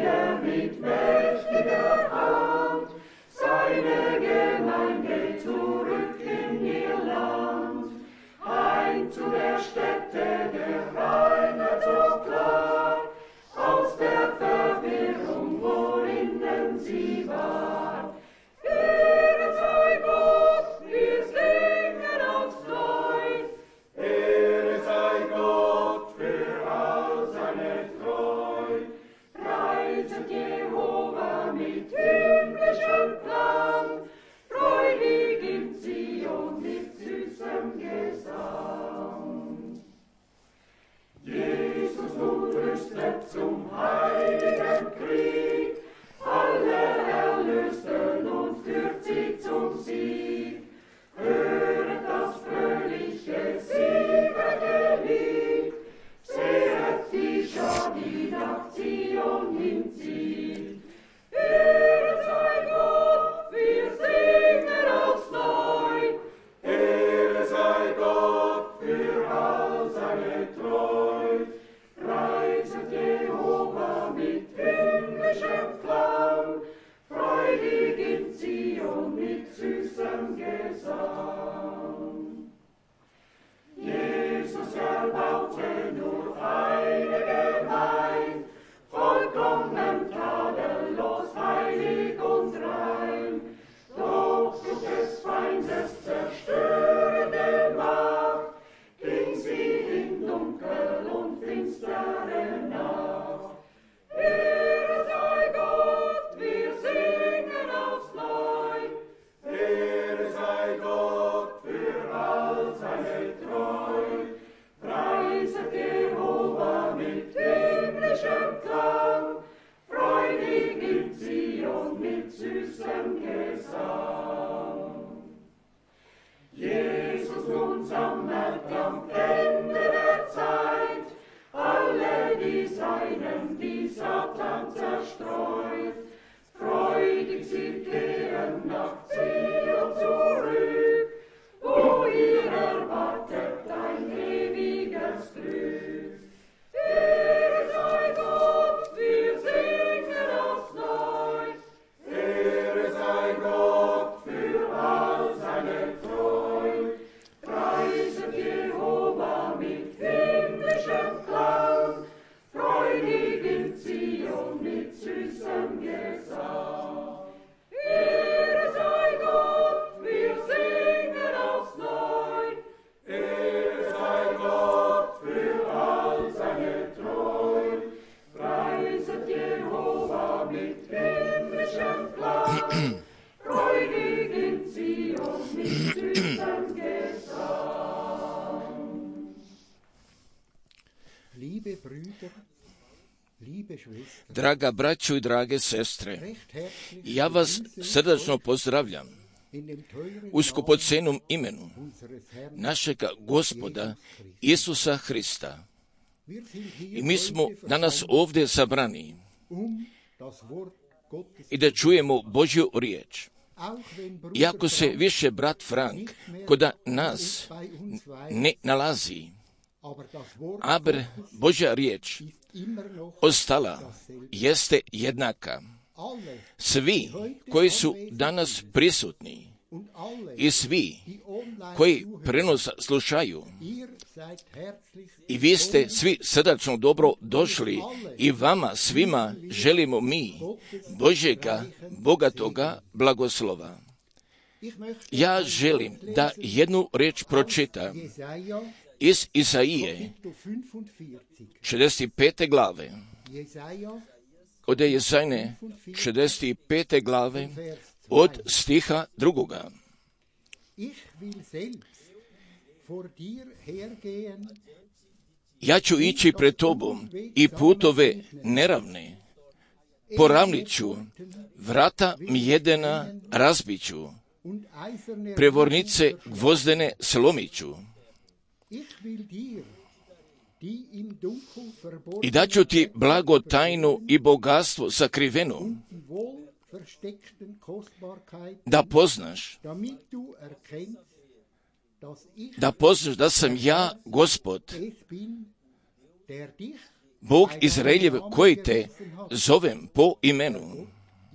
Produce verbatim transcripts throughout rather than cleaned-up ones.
er mit mächtiger Hand seine Gemeinde zurück in ihr Land. Heim zu der Stätte der Reinheit so klar, aus der Verwirrung, worinnen sie war. Ehre sei Gott, wir singen aufs Neu. Ehre sei Gott für all seine Treu. Preiset Jehova mit himmlischem Klang, freudig in Zion mit süßem Gesang. Jesus nun rüstet zum heiligen Krieg, alle Erlösten und führt sie zum Sieg. Höret das fröhliche, siegreiche Lied, sehet die Schar, die nach Zion hinzieht. Ehre sei Gott, wir singen aufs Neu. Ehre sei Gott für all seine Treu. Preiset Jehova mit himmlischem Klang, freudig in Zion mit süßem Gesang. Jesus erbaute nur eine Gemeinde, vollkommen tadellos, heilig und rein. Doch durch des Feindes zerstörende Macht ging sie in Dunkel und finstere Nacht. Ehre sei Gott, wir singen aufs Neu. Ehre sei Gott für all seine Treu. Preiset Jehova mit himmlischem Klang, freudig in Zion mit süßem Gesang. Jesus nun sammelt am Ende der Zeit alle die Seinen, die Satan zerstreut. Freudig sie kehren nach Zion zurück, wo ihr erwartet ein ewiges Glück. Ehre sei Gott, wir singen aufs Neu. Ehre sei Gott für all seine Treu. Preiset Jehova mit himmlischem Klang, freudig in Zion mit süßem Gesang. Ehre sei Gott, wir singen aufs Neu. Ehre sei Gott für all seine Treu. Preiset Jehova mit himmlischem Klang, freudig in Zion mit süßem Gesang. Liebe Brüder, liebe Schwestern, Draga braćo i drage sestre, ja vas srdačno pozdravljam u skupocenom imenu našega Gospoda Isusa Hrista. I mi smo danas ovdje sabrani i da čujemo Božju riječ. Iako se više brat Frank kod nas ne nalazi, aber Božja riječ ostala jeste jednaka. Svi koji su danas prisutni i svi koji prenos slušaju, i vi ste svi srdačno dobro došli i vama svima želimo mi Božjega bogatoga blagoslova. Ja želim da jednu riječ pročitam iz Isaije šezdeset pete glave. Od Jesajne šezdeset pete glave od stiha drugoga. Ja ću ići pred tobom i putove neravne, poravnit ću, vrata mjedena razbit ću, prevornice gvozdene slomit ću. I daću ti blago tajnu i bogatstvo sakriveno, da poznaš, da poznaš da sam ja Gospod, Bog Izraeljev koji te zovem po imenu.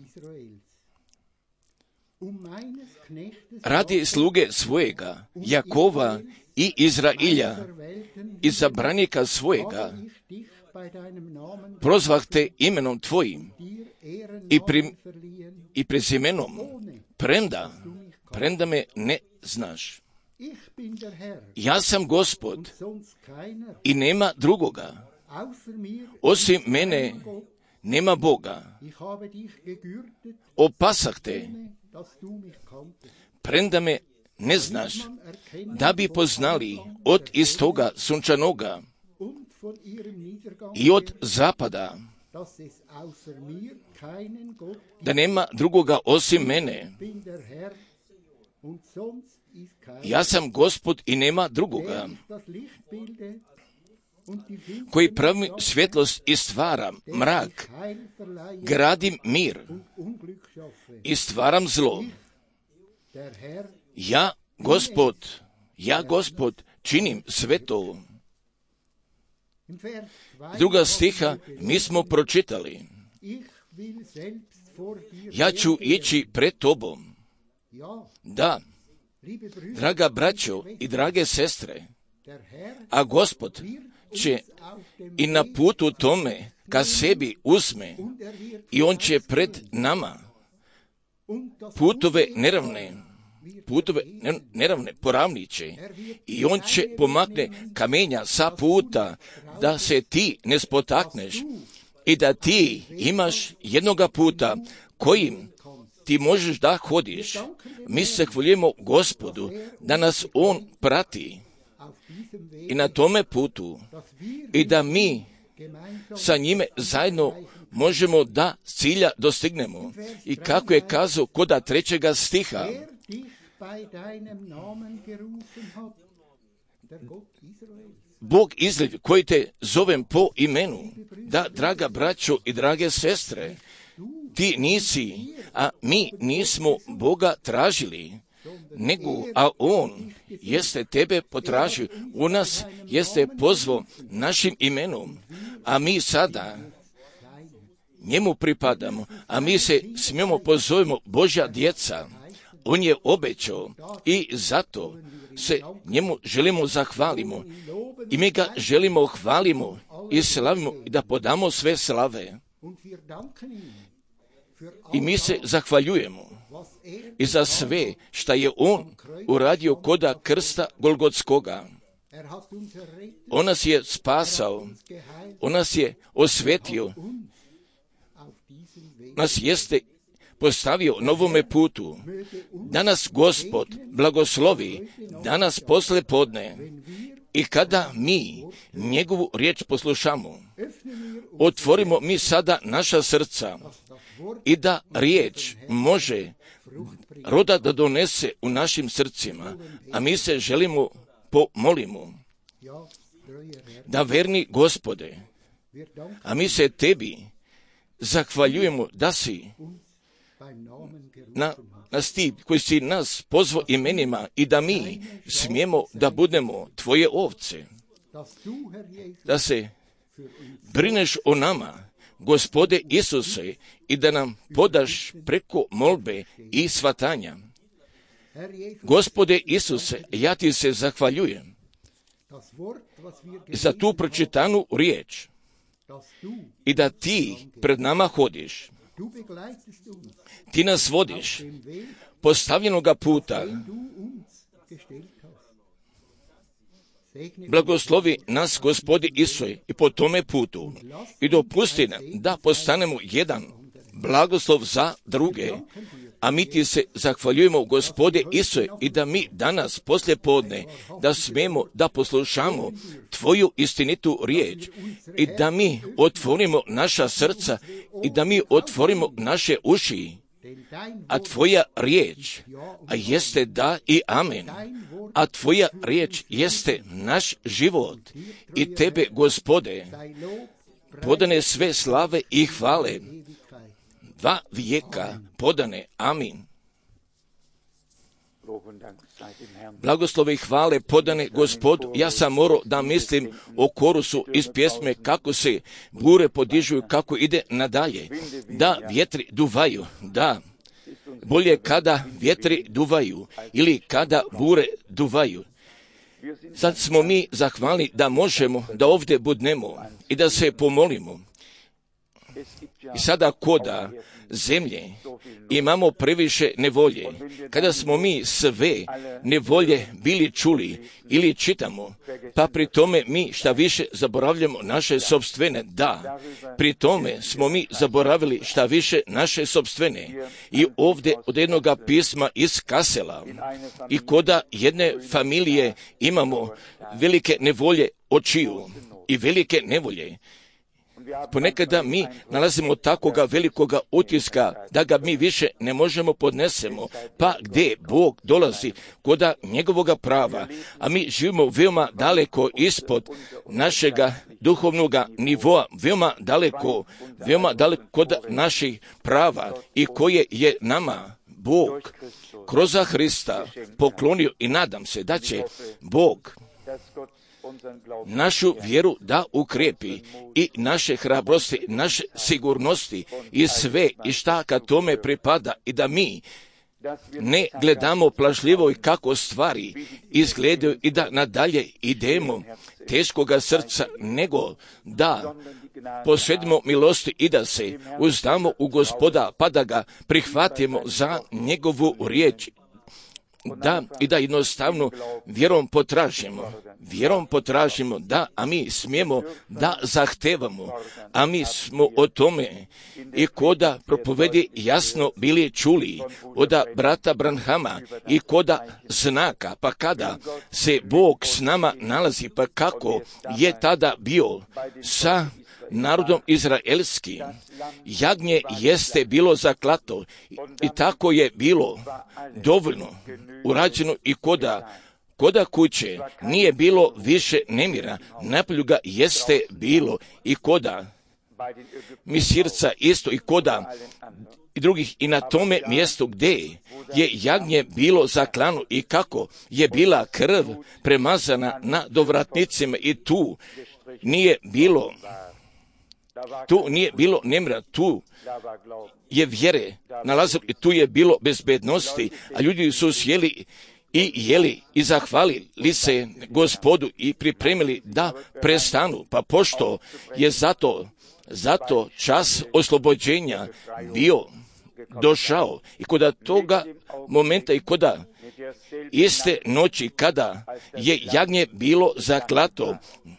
Radi sluge svojega, Jakova i Izrailja, izabranika svojega, prozvah te imenom tvojim i, pri, i prezimenom, premda, premda me ne znaš. Ja sam Gospod i nema drugoga. Osim mene nema Boga. Opasah te, premda me ne znaš, da bi poznali od istoga sunčanoga i od zapada, da nema drugoga osim mene. Ja sam Gospod i nema drugoga, koji pravi svjetlost i stvara mrak, gradim mir i stvaram zlo. Ja, Gospod, ja, Gospod, činim sve to. Druga stiha mi smo pročitali. Ja ću ići pred tobom. Da, draga braćo i drage sestre, a Gospod će i na putu tome ka sebi uzme i on će pred nama putove neravne, putove neravne poravniće i on će pomakne kamenja sa puta da se ti ne spotakneš i da ti imaš jednoga puta kojim ti možeš da hodiš. Mi se hvaljujemo Gospodu da nas on prati i na tome putu i da mi sa njime zajedno možemo da cilja dostignemo. I kako je kazao koda trećega stiha, Bog Izraeljev koji te zovem po imenu. Da, draga braćo i drage sestre, ti nisi, a mi nismo Boga tražili, nego, a on jeste tebe potražio, u nas jeste pozvao našim imenom, a mi sada njemu pripadamo, a mi se smijemo pozovemo Božja djeca. On je obećao i zato se njemu želimo zahvalimo i mi ga želimo hvalimo i slavimo i da podamo sve slave. I mi se zahvaljujemo i za sve šta je on uradio koda krsta Golgotskoga. On nas je spasao, on nas je osvetio, nas jeste postavio novome putu. Danas Gospod blagoslovi, danas posle podne, i kada mi njegovu riječ poslušamo, otvorimo mi sada naša srca i da riječ može roda da donese u našim srcima, a mi se želimo pomolimo. Da verni Gospode, a mi se tebi zahvaljujemo da si na, nas ti koji si nas pozvao imenima i da mi smijemo da budemo tvoje ovce, da se brineš o nama, Gospode Isuse, i da nam podaš preko molbe i svatanja. Gospode Isuse, ja ti se zahvaljujem za tu pročitanu riječ i da ti pred nama hodiš. Ti nas vodiš postavljenoga puta. Blagoslovi nas, Gospodi Isuse, i po tome putu i dopusti nam da postanemo jedan blagoslov za druge. A mi ti se zahvaljujemo, Gospode Isuse, i da mi danas poslije podne da smemo da poslušamo tvoju istinitu riječ i da mi otvorimo naša srca i da mi otvorimo naše uši. A tvoja riječ a jeste da i amen. A tvoja riječ jeste naš život i tebe, Gospode, podane sve slave i hvale. Dva vijeka podane. Amin. Blagoslove i hvale podane Gospodu. Ja sam morao da mislim o korusu iz pjesme kako se bure podižuju, kako ide nadalje. Da, vjetri duvaju, da. Bolje kada vjetri duvaju ili kada bure duvaju. Sad smo mi zahvalni da možemo da ovdje budnemo i da se pomolimo. I sada koda zemlje imamo previše nevolje. Kada smo mi sve nevolje bili čuli ili čitamo, pa pri tome mi šta više zaboravljamo naše sopstvene. Da, pri tome smo mi zaboravili šta više naše sopstvene. I ovdje od jednoga pisma iz Kasela i koda jedne familije imamo velike nevolje očiju i velike nevolje. Ponekada mi nalazimo takoga velikoga utiska da ga mi više ne možemo podnesemo, pa gdje Bog dolazi koda njegovoga prava, a mi živimo veoma daleko ispod našega duhovnoga nivoa, veoma daleko, veoma daleko kod naših prava i koje je nama Bog kroz Hrista poklonio i nadam se da će Bog našu vjeru da ukrijepi i naše hrabrosti, naše sigurnosti i sve i šta ka tome pripada i da mi ne gledamo plašljivo i kako stvari izgledaju i da nadalje idemo teškoga srca, nego da posvedimo milosti i da se uzdamo u Gospoda pa da ga prihvatimo za njegovu riječ. Da, i da jednostavno vjerom potražimo, vjerom potražimo, da, a mi smijemo da zahtevamo, a mi smo o tome i koda propovedi jasno bili čuli od brata Branhama i koda znaka, pa kada se Bog s nama nalazi, pa kako je tada bio sa narodom izraelskim, jagnje jeste bilo zaklato i tako je bilo dovoljno urađeno i koda, koda kuće nije bilo više nemira, napolju ga jeste bilo i koda misirca isto i koda i drugih i na tome mjestu gdje je jagnje bilo zaklano i kako je bila krv premazana na dovratnicima i tu nije bilo Tu nije bilo nemira, tu je vjere nalazilo i tu je bilo bezbednosti, a ljudi su sjeli i jeli i zahvalili se Gospodu i pripremili da prestanu, pa pošto je zato, zato čas oslobođenja bio došao i koda toga momenta i koda iste noći kada je jagnje bilo zaklato,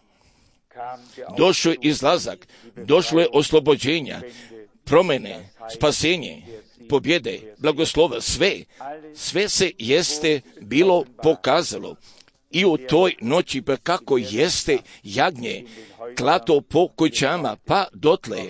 došao je izlazak, došlo je oslobođenja, promjene, spasenje, pobjede, blagoslova, sve, sve se jeste bilo pokazalo. I u toj noći, pa kako jeste jagnje klato po kućama, pa dotle,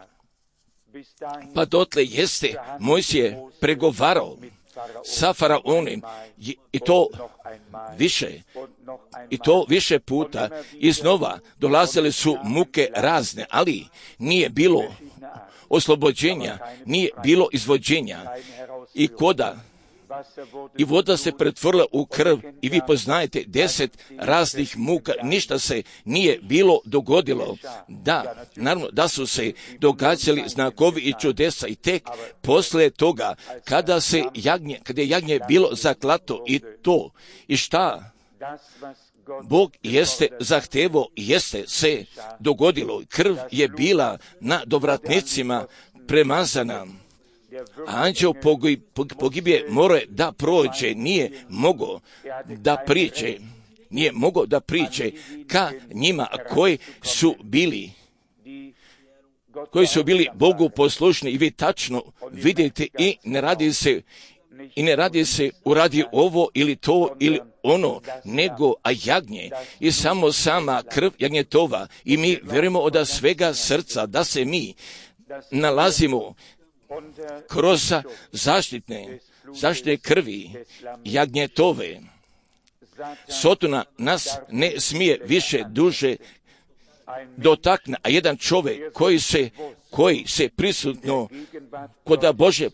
pa dotle jeste Mojsije pregovarao sa faraonom i to više, i to više puta iznova dolazile su muke razne, ali nije bilo oslobođenja, nije bilo izvođenja i koda i voda se pretvorila u krv i vi poznajete deset raznih muka, ništa se nije bilo dogodilo. Da, naravno da su se događali znakovi i čudesa i tek poslije toga kada se jagnje, kada je jagnje bilo zaklato i to i šta Bog jeste zahtevo, jeste se dogodilo. Krv je bila na dovratnicima premazana. Anđeo pogibije more da prođe, nije mogao da priđe, nije mogao da priđe ka njima koji su bili, koji su bili Bogu poslušni i vi tačno vidite i ne radi se, i ne radi se uradi ovo ili to ili ono, nego a jagnje i samo sama krv jagnjetova i mi vjerujemo od svega srca da se mi nalazimo kroz zaštitne, zaštitne krvi jagnjetove. Sotona nas ne smije više duže dotakne, a jedan čovjek koji se, koji se prisutno kod Bože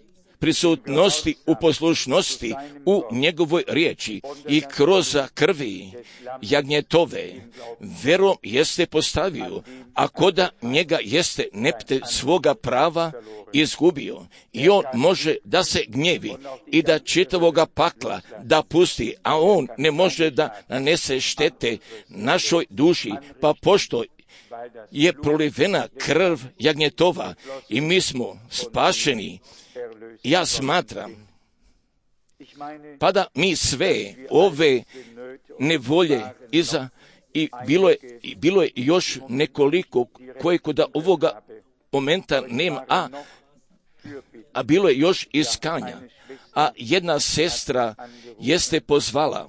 prisutnosti, u poslušnosti, u njegovoj riječi i kroz krvi jagnjetove. Verom jeste postavio, a koda njega jeste nepte svoga prava izgubio. I on može da se gnjevi i da čitavoga pakla da pusti, a on ne može da nanese štete našoj duši, pa pošto je prolivena krv jagnjetova i mi smo spašeni, ja smatram, pa da mi sve ove nevolje iza, i bilo je, i bilo je još nekoliko koje kod ovoga momenta nema, a, a bilo je još iskanja, a jedna sestra jeste pozvala.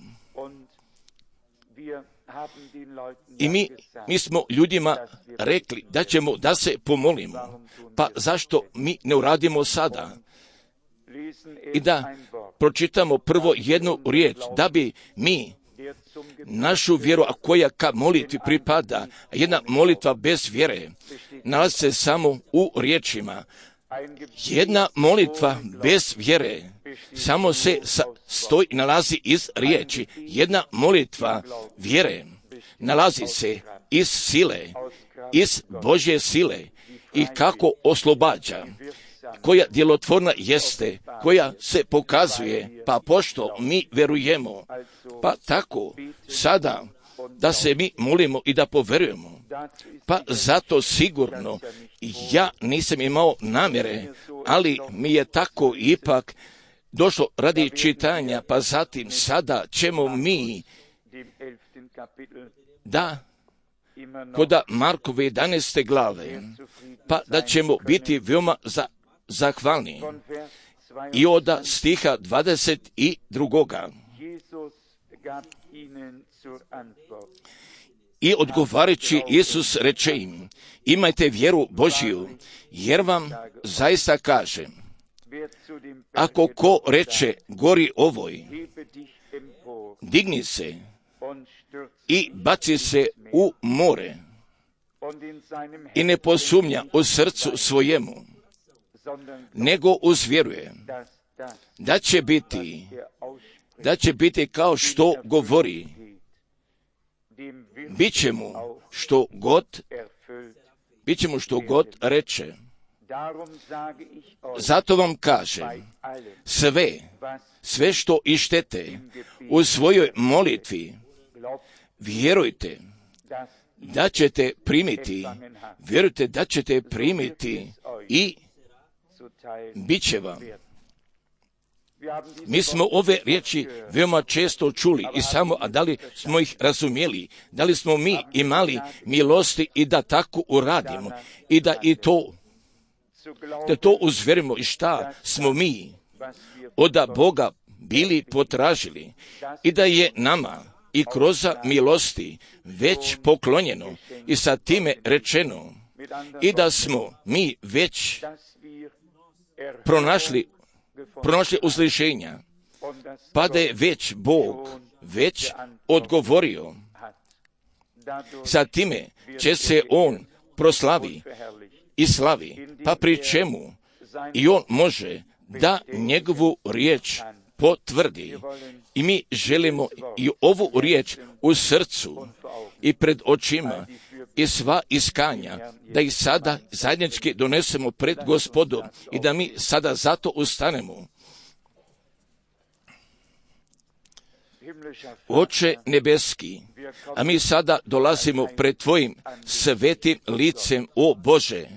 I mi, mi smo ljudima rekli da ćemo da se pomolimo, pa zašto mi ne uradimo sada? I da pročitamo prvo jednu riječ, da bi mi našu vjeru, a koja ka molitvi pripada, jedna molitva bez vjere, nalazi se samo u riječima. Jedna molitva bez vjere samo se stoji, nalazi iz riječi. Jedna molitva vjere nalazi se iz sile, iz Božje sile i kako oslobađa, koja djelotvorna jeste, koja se pokazuje, pa pošto mi verujemo, pa tako sada da se mi molimo i da poverujemo, pa zato sigurno ja nisam imao namjere, ali mi je tako ipak došlo radi čitanja, pa zatim sada ćemo mi da koda Markove jedanaeste glave, pa da ćemo biti veoma za, zahvalni. I od stiha dvadeset drugoga. I odgovarajući Isus reče im, imajte vjeru Božju, jer vam zaista kažem, ako ko reče gori ovoj, digni se i baci se u more i ne posumnja u srcu svojemu, nego uzvjeruje da će biti, da će biti kao što govori, bit će mu što god, bit će mu što god reče. Zato vam kažem, sve, sve što ištete u svojoj molitvi, vjerujte da ćete primiti, vjerujte da ćete primiti i bit će vam. Mi smo ove riječi veoma često čuli i samo, a da li smo ih razumjeli, da li smo mi imali milosti i da tako uradimo i da i to, da to uzverimo i šta smo mi od Boga bili potražili i da je nama i kroz milosti već poklonjeno i sa time rečeno i da smo mi već pronašli pronašli uzlišenja, pa da je već Bog već odgovorio. Sa time će se On proslavi i slavi, pa pri čemu i On može da njegovu riječ potvrdi. I mi želimo i ovu riječ u srcu i pred očima i sva iskanja, da ih sada zajednički donesemo pred Gospodom i da mi sada zato ustanemo. Oče nebeski, a mi sada dolazimo pred Tvojim svetim licem, o Bože,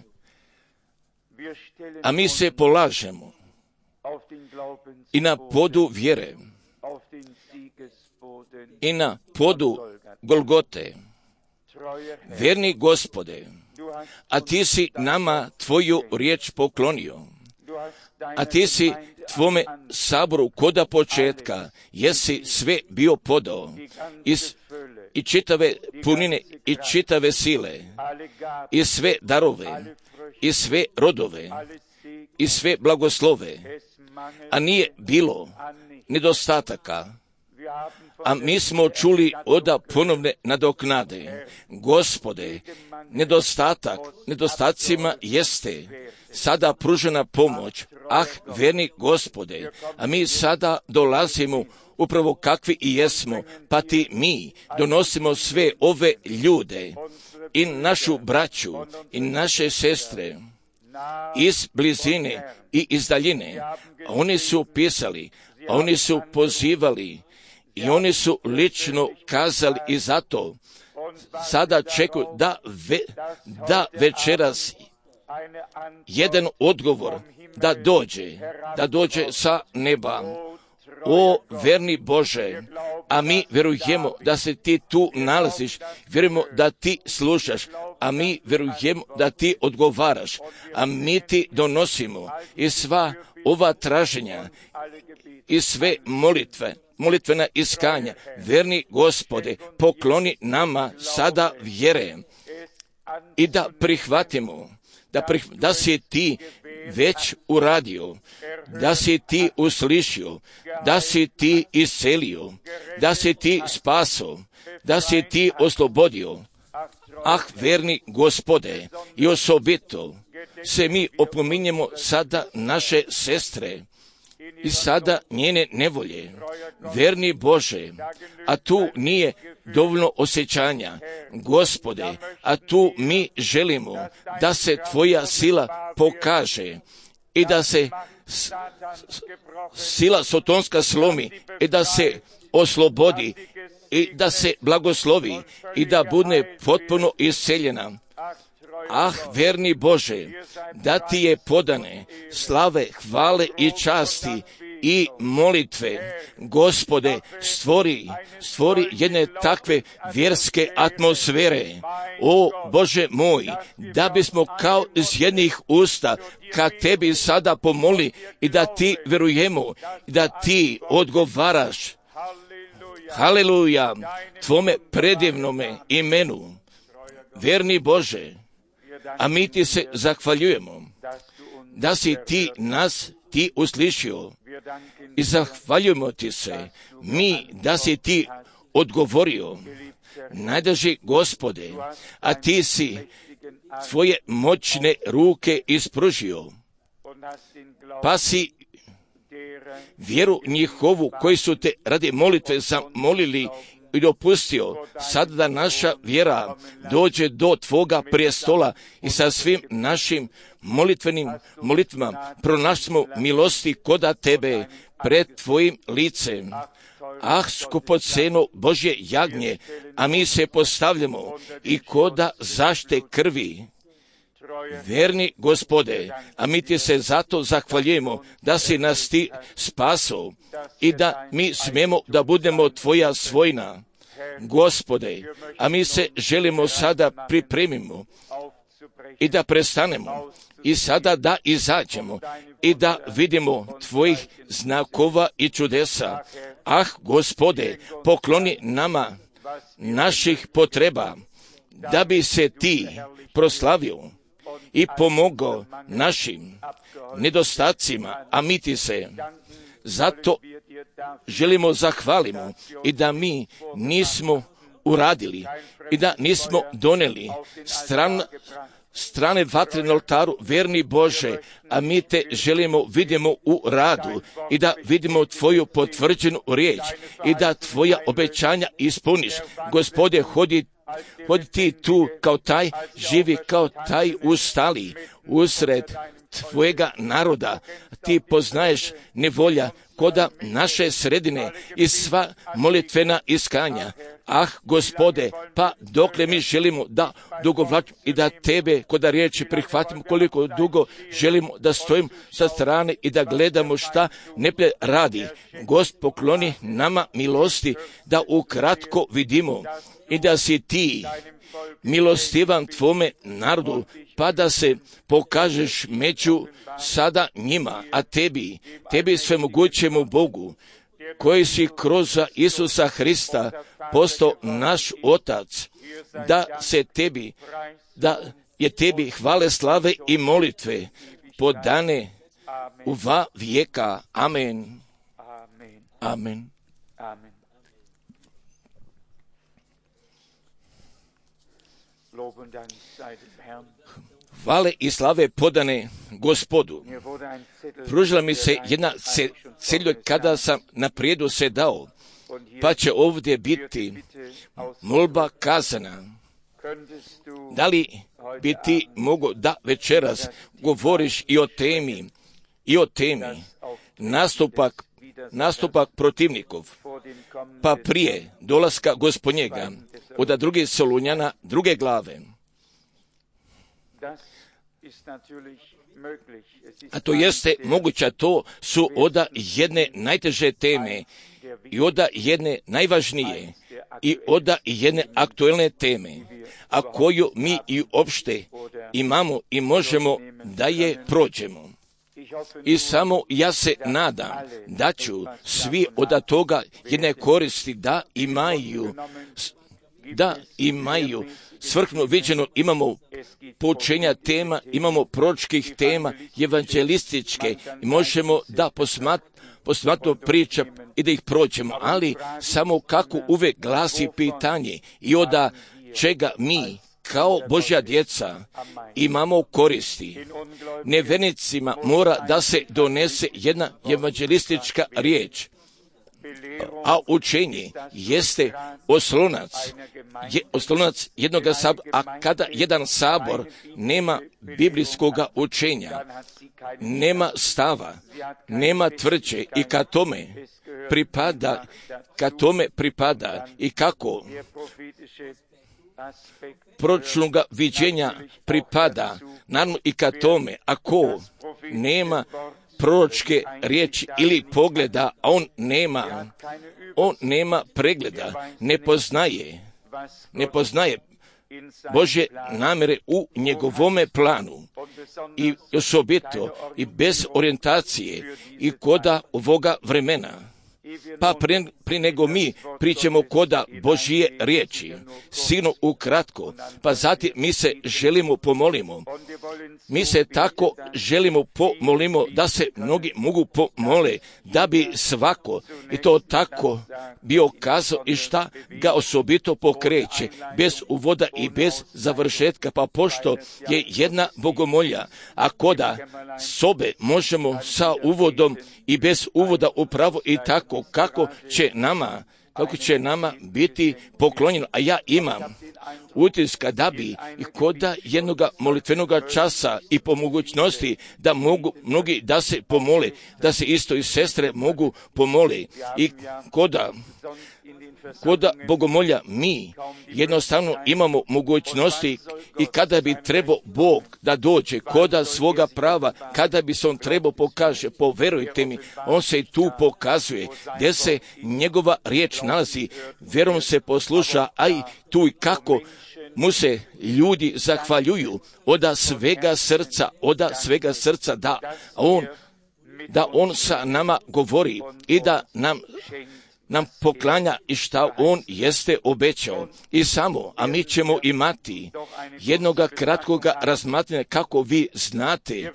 a mi se polažemo i na podu vjere i na podu Golgote. Vjerni Gospode, a Ti si nama Tvoju riječ poklonio, a Ti si Tvome saboru koda početka, jesi sve bio podao iz, i čitave punine i čitave sile, i sve darove, i sve rodove, i sve blagoslove, a nije bilo nedostataka. A mi smo čuli od ponovne nadoknade. Gospode, nedostatak, nedostacima jeste sada pružena pomoć Ah, verni Gospode, a mi sada dolazimo upravo kakvi i jesmo, pa ti mi donosimo sve ove ljude i našu braću i naše sestre iz blizine i iz daljine. Oni su pisali, oni su pozivali i oni su lično kazali i zato sada čekaju da, ve, da večeras jedan odgovor da dođe, da dođe sa neba. O verni Bože, a mi vjerujemo da se ti tu nalaziš, vjerujemo da ti slušaš, a mi vjerujemo da ti odgovaraš, a mi ti donosimo i sva ova traženja i sve molitve, molitvena iskanja. Verni Gospode, pokloni nama sada vjere i da prihvatimo, da, prih, da si ti već uradio, da si ti uslišio, da si ti iscelio, da si ti spaso, da si ti oslobodio. Ah, verni Gospode, i osobito se mi opominjemo sada naše sestre i sada njene nevolje. Verni Bože, a tu nije dovoljno osjećanja. Gospode, a tu mi želimo da se tvoja sila pokaže i da se s, s, sila sotonska slomi i da se oslobodi i da se blagoslovi i da bude potpuno isceljena. Ah, verni Bože, da ti je podane slave, hvale i časti i molitve. Gospode, stvori, stvori jedne takve vjerske atmosfere. O Bože moj, da bismo kao iz jednih usta ka tebi sada pomoli i da ti vjerujemo, da ti odgovaraš. Haleluja, tvome predivnome imenu. Verni Bože, a mi ti se zahvaljujemo da si ti nas ti uslišio i zahvaljujemo ti se mi da si ti odgovorio. Najdraži Gospode, a ti si svoje moćne ruke ispružio, pa si vjeru njihovu koji su te radi molitve zamolili i dopustio sad da naša vjera dođe do tvoga prijestola i sa svim našim molitvenim molitvama pronašmo milosti koda tebe pred tvojim licem. Ah, skupoceno Božje jagnje, a mi se postavljamo i koda zašte krvi. Verni Gospode, a mi ti se zato zahvaljujemo da si nas ti spaso i da mi smemo da budemo tvoja svojina. Gospode, a mi se želimo sada pripremimo i da prestanemo i sada da izađemo i da vidimo tvojih znakova i čudesa. Ah, Gospode, pokloni nama naših potreba da bi se ti proslavio i pomogao našim nedostacima, a mi ti se zato želimo zahvalimo i da mi nismo uradili i da nismo doneli stran, strane vatre na oltaru, verni Bože, a mi te želimo vidimo u radu i da vidimo tvoju potvrđenu riječ i da tvoja obećanja ispuniš. Gospode, hodi Hodi ti tu kao taj, živi kao taj ustali usred tvojega naroda. Ti poznaješ nevolja koda naše sredine i sva molitvena iskanja. Ah, Gospode, pa dokle mi želimo da dugo vlačimo i da tebe koda riječi prihvatimo, koliko dugo želimo da stojimo sa strane i da gledamo šta neplje radi. Gospod, pokloni nama milosti da ukratko vidimo i da si ti milostivan tvome narodu, pa da se pokažeš među sada njima, a tebi, tebi svemogućemu Bogu, koji si kroz Isusa Hrista postao naš Otac, da se tebi, da je tebi hvale, slave i molitve podane u va vijeka. Amen. Amen. hvale i slave podane Gospodu. Pružila mi se jedna celja kada sam na prijedu se dao, pa će ovdje biti molba kazana. Da li bi ti mogo da večeras govoriš i o temi, i o temi nastupak, nastupak protivnikov, pa prije dolaska Gospodnjega, od druge Solunjana, druge glave. A to jeste moguće, to su oda jedne najteže teme i oda jedne najvažnije i oda jedne aktuelne teme, a koju mi i opšte imamo i možemo da je prođemo. I samo ja se nadam da ću svi od toga jedne koristi da imaju, da imaju svrhno viđeno, imamo poučenja tema, imamo proročkih tema, evanđelističke i možemo da posmat, posmatno priča i da ih prođemo, ali samo kako uvek glasi pitanje i od čega mi kao Božja djeca imamo koristi. Nevernicima mora da se donese jedna evanđelistička riječ, a učenje jeste oslonac, je oslonac jednog sabora, a kada jedan sabor nema biblijskog učenja, nema stava, nema tvrđe i kad tome pripada, kad tome pripada i kako proročnoga viđenja pripada, naravno i kad tome, ako nema proročke riječi ili pogleda, a on nema, on nema pregleda, ne poznaje, ne poznaje Božje namere u njegovome planu i osobito i bez orijentacije i koda ovoga vremena. Pa prije, prije nego mi pričamo koda Božje riječi, sigurno ukratko, pa zatim mi se želimo pomolimo. Mi se tako želimo pomolimo da se mnogi mogu pomole, da bi svako i to tako bio kazao i šta ga osobito pokreće, bez uvoda i bez završetka, pa pošto je jedna bogomolja, a koda sobe možemo sa uvodom i bez uvoda upravo i tako kako će nama, kako će nama biti poklonjeno. A ja imam utiska da bi i koda jednog molitvenog časa i po mogućnosti da mogu mnogi da se pomole, da se isto i sestre mogu pomole i koda koda bogomolja mi jednostavno imamo mogućnosti i kada bi trebao Bog da dođe koda svoga prava, kada bi se on trebao pokaže, poverujte mi, on se i tu pokazuje, gdje se njegova riječ nalazi, vjerom se posluša, a i tu i kako mu se ljudi zahvaljuju oda svega srca, oda svega srca da on, da on sa nama govori i da nam nam poklanja i šta on jeste obećao. I samo, a mi ćemo imati jednoga kratkoga razmatranja, kako vi znate.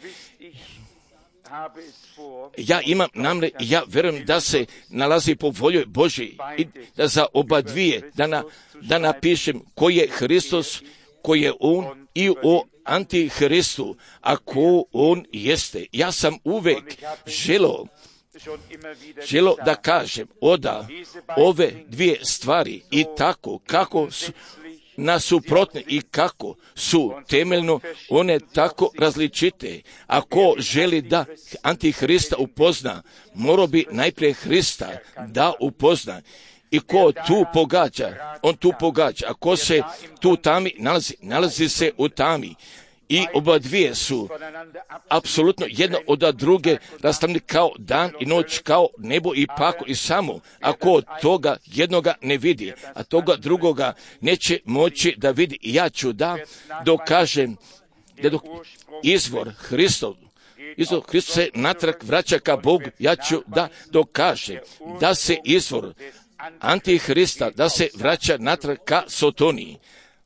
Ja imam namre, ja vjerujem da se nalazi po volji Božji i da za oba dvije, da, na, da napišem ko je Hristos, ko je on i o Antihristu, a ko on jeste. Ja sam uvek želio Želo da kažem oda ove dvije stvari i tako kako su nasuprotne i kako su temeljno one tako različite. Ako želi da Antihrista upozna, morao bi najprije Hrista da upozna. I ko tu pogađa, on tu pogađa. A ko se tu tami nalazi, nalazi se u tami. I oba dvije su apsolutno jedna od druge rastavljene kao dan i noć, kao nebo i pakao i samo. Ako toga jednoga ne vidi, a toga drugoga neće moći da vidi. I ja ću da dokažem da dok izvor Hristov, izvor Hristov se natrag vraća ka Bogu, ja ću da dokažem da se izvor Antihrista, da se vraća natrag ka Sotoniji.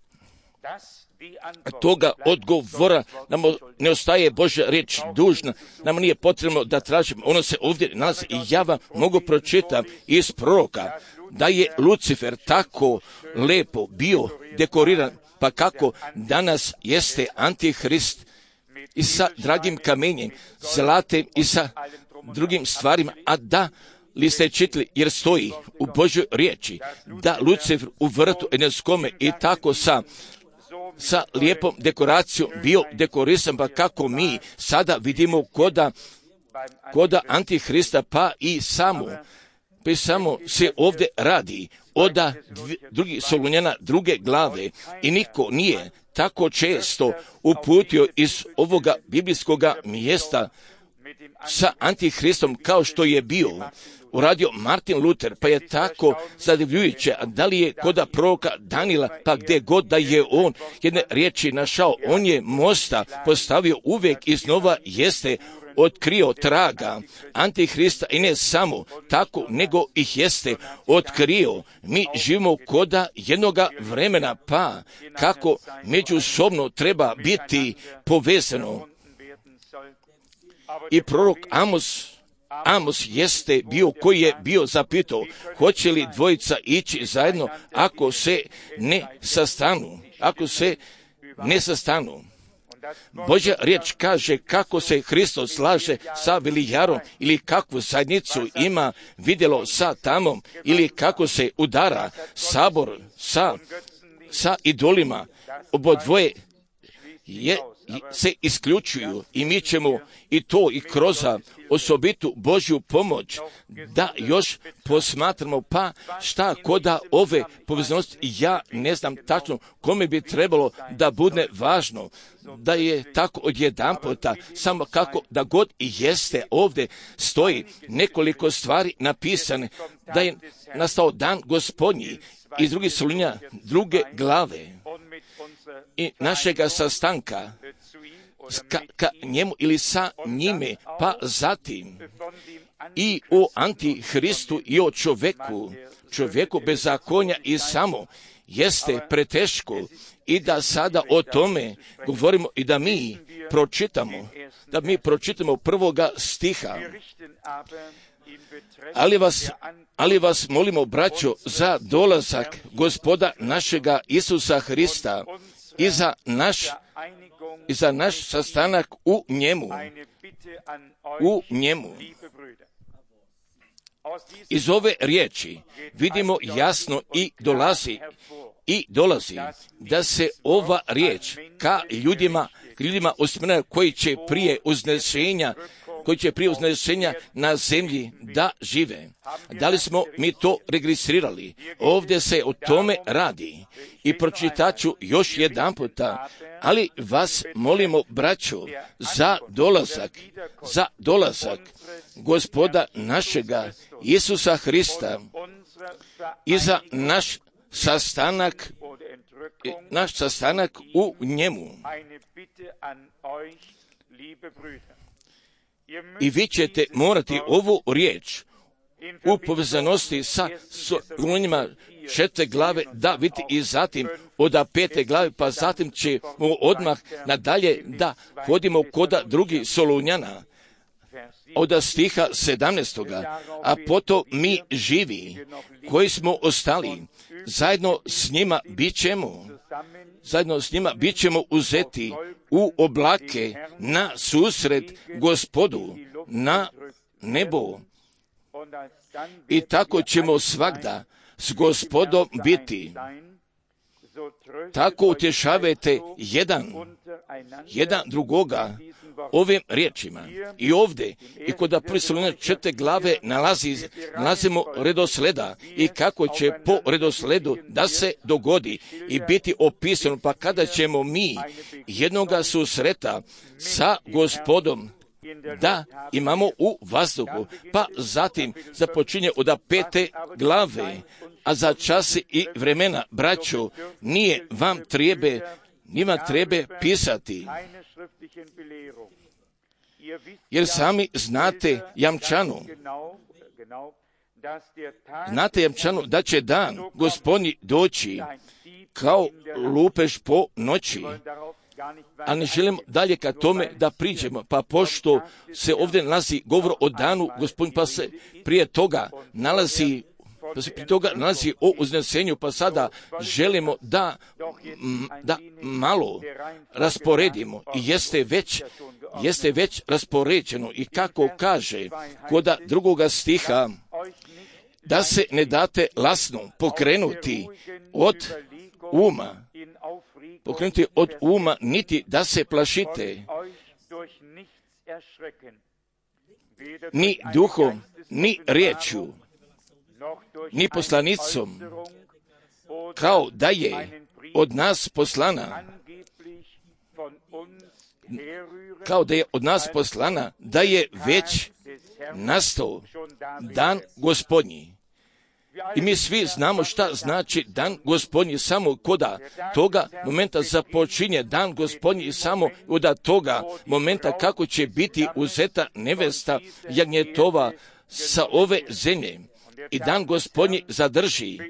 Toga odgovora nam ne ostaje Božja riječ dužna, nam nije potrebno da tražimo, ono se ovdje nalazi i ja vam mogu pročitati iz proroka, da je Lucifer tako lepo bio dekoriran, pa kako danas jeste Antihrist i sa dragim kamenjem, zlatem i sa drugim stvarima, a da li ste čitali, jer stoji u Božoj riječi, da Lucifer u vrtu Edenskome i tako sa sa lijepom dekoracijom bio dekorisan, pa kako mi sada vidimo koda, koda Antihrista, pa i samo, pa i samo se ovdje radi oda drugi Solunjana druge glave i niko nije tako često uputio iz ovoga biblijskoga mjesta sa Antihristom kao što je bio uradio Martin Luther, pa je tako zadivljujuće, a da li je koda proroka Danila, pa gdje god da je on jedne riječi našao, on je mosta postavio uvijek iznova, jeste otkrio traga Antihrista i ne samo tako, nego ih jeste otkrio. Mi živimo koda jednoga vremena, pa kako međusobno treba biti povezano. I prorok Amos Amos jeste bio koji je bio zapitao, hoće li dvojica ići zajedno ako se ne sastanu, ako se ne sastanu. Božja riječ kaže kako se Hristos slaže sa Velijarom ili kakvu zajednicu ima vidjelo sa tamom ili kako se udara sabor sa, sa idolima. Obodvoje je, se isključuju i mi ćemo i to i kroz osobitu Božju pomoć da još posmatramo, pa šta koda ove povezanosti, ja ne znam tačno kome bi trebalo da bude važno da je tako odjedanputa, samo kako da god i jeste ovdje stoji nekoliko stvari napisane, da je nastao dan Gospodnji iz drugih Solunja druge glave i našega sastanka ka, ka njemu ili sa njime, pa zatim i o Antihristu i o čovjeku, čovjeku bezakonja i samo jeste preteško i da sada o tome govorimo i da mi pročitamo, da mi pročitamo prvoga stiha. Ali vas, ali vas molimo, braćo, za dolazak Gospoda našega Isusa Hrista i za naš, i za naš sastanak u njemu, u njemu. Iz ove riječi vidimo jasno i dolazi, i dolazi da se ova riječ ka ljudima, ljudima usmjerena koji će prije uznešenja, koji će prije uznešenja na zemlji da žive. Da li smo mi to registrirali? Ovdje se o tome radi. I pročitaću još jedan puta, ali vas molimo, braćo, za dolazak, za dolazak Gospoda našega Isusa Hrista i za naš sastanak, naš sastanak u njemu. I vi ćete morati ovu riječ u povezanosti sa Solunjanima četiri glave da vidite i zatim od pete glave, pa zatim ćemo odmah nadalje da hodimo koda drugi Solunjana od stiha sedamnaestoga, a potom mi živi koji smo ostali zajedno s njima bit ćemo, zajedno s njima bit ćemo uzeti u oblake na susret Gospodu na nebo. I tako ćemo svagda s Gospodom biti. Tako utješavajte jedan, jedan drugoga ovim riječima. I ovdje, i kod prve Solunjana četiri glave nalazi, nalazimo redosleda i kako će po redosledu da se dogodi i biti opisano, pa kada ćemo mi jednoga susreta sa Gospodom da imamo u vazduhu, pa zatim započinje od pete glave, a za časi i vremena, braćo, nije vam trebe, njima trebe pisati, jer sami znate jamčanu, znate jamčanu da će dan Gospodnji doći kao lupež po noći. A ne želimo dalje ka tome da priđemo, pa pošto se ovdje nalazi govor o danu Gospodnji, pa se prije toga nalazi da se pri toga nalazi o uznesenju, pa sada želimo da, da malo rasporedimo i jeste već, jeste već raspoređeno i kako kaže kod drugoga stiha, da se ne date lasno pokrenuti od uma, pokrenuti od uma, niti da se plašite, ni duhom, ni riječju, ni poslanicom, kao da je od nas poslana, kao da je od nas poslana, da je već nastao dan Gospodnji. I mi svi znamo šta znači dan Gospodnji, samo koda toga momenta započinje dan Gospodnji i samo koda toga momenta kako će biti uzeta nevesta jagnjetova sa ove zemlje. I dan Gospodnji zadrži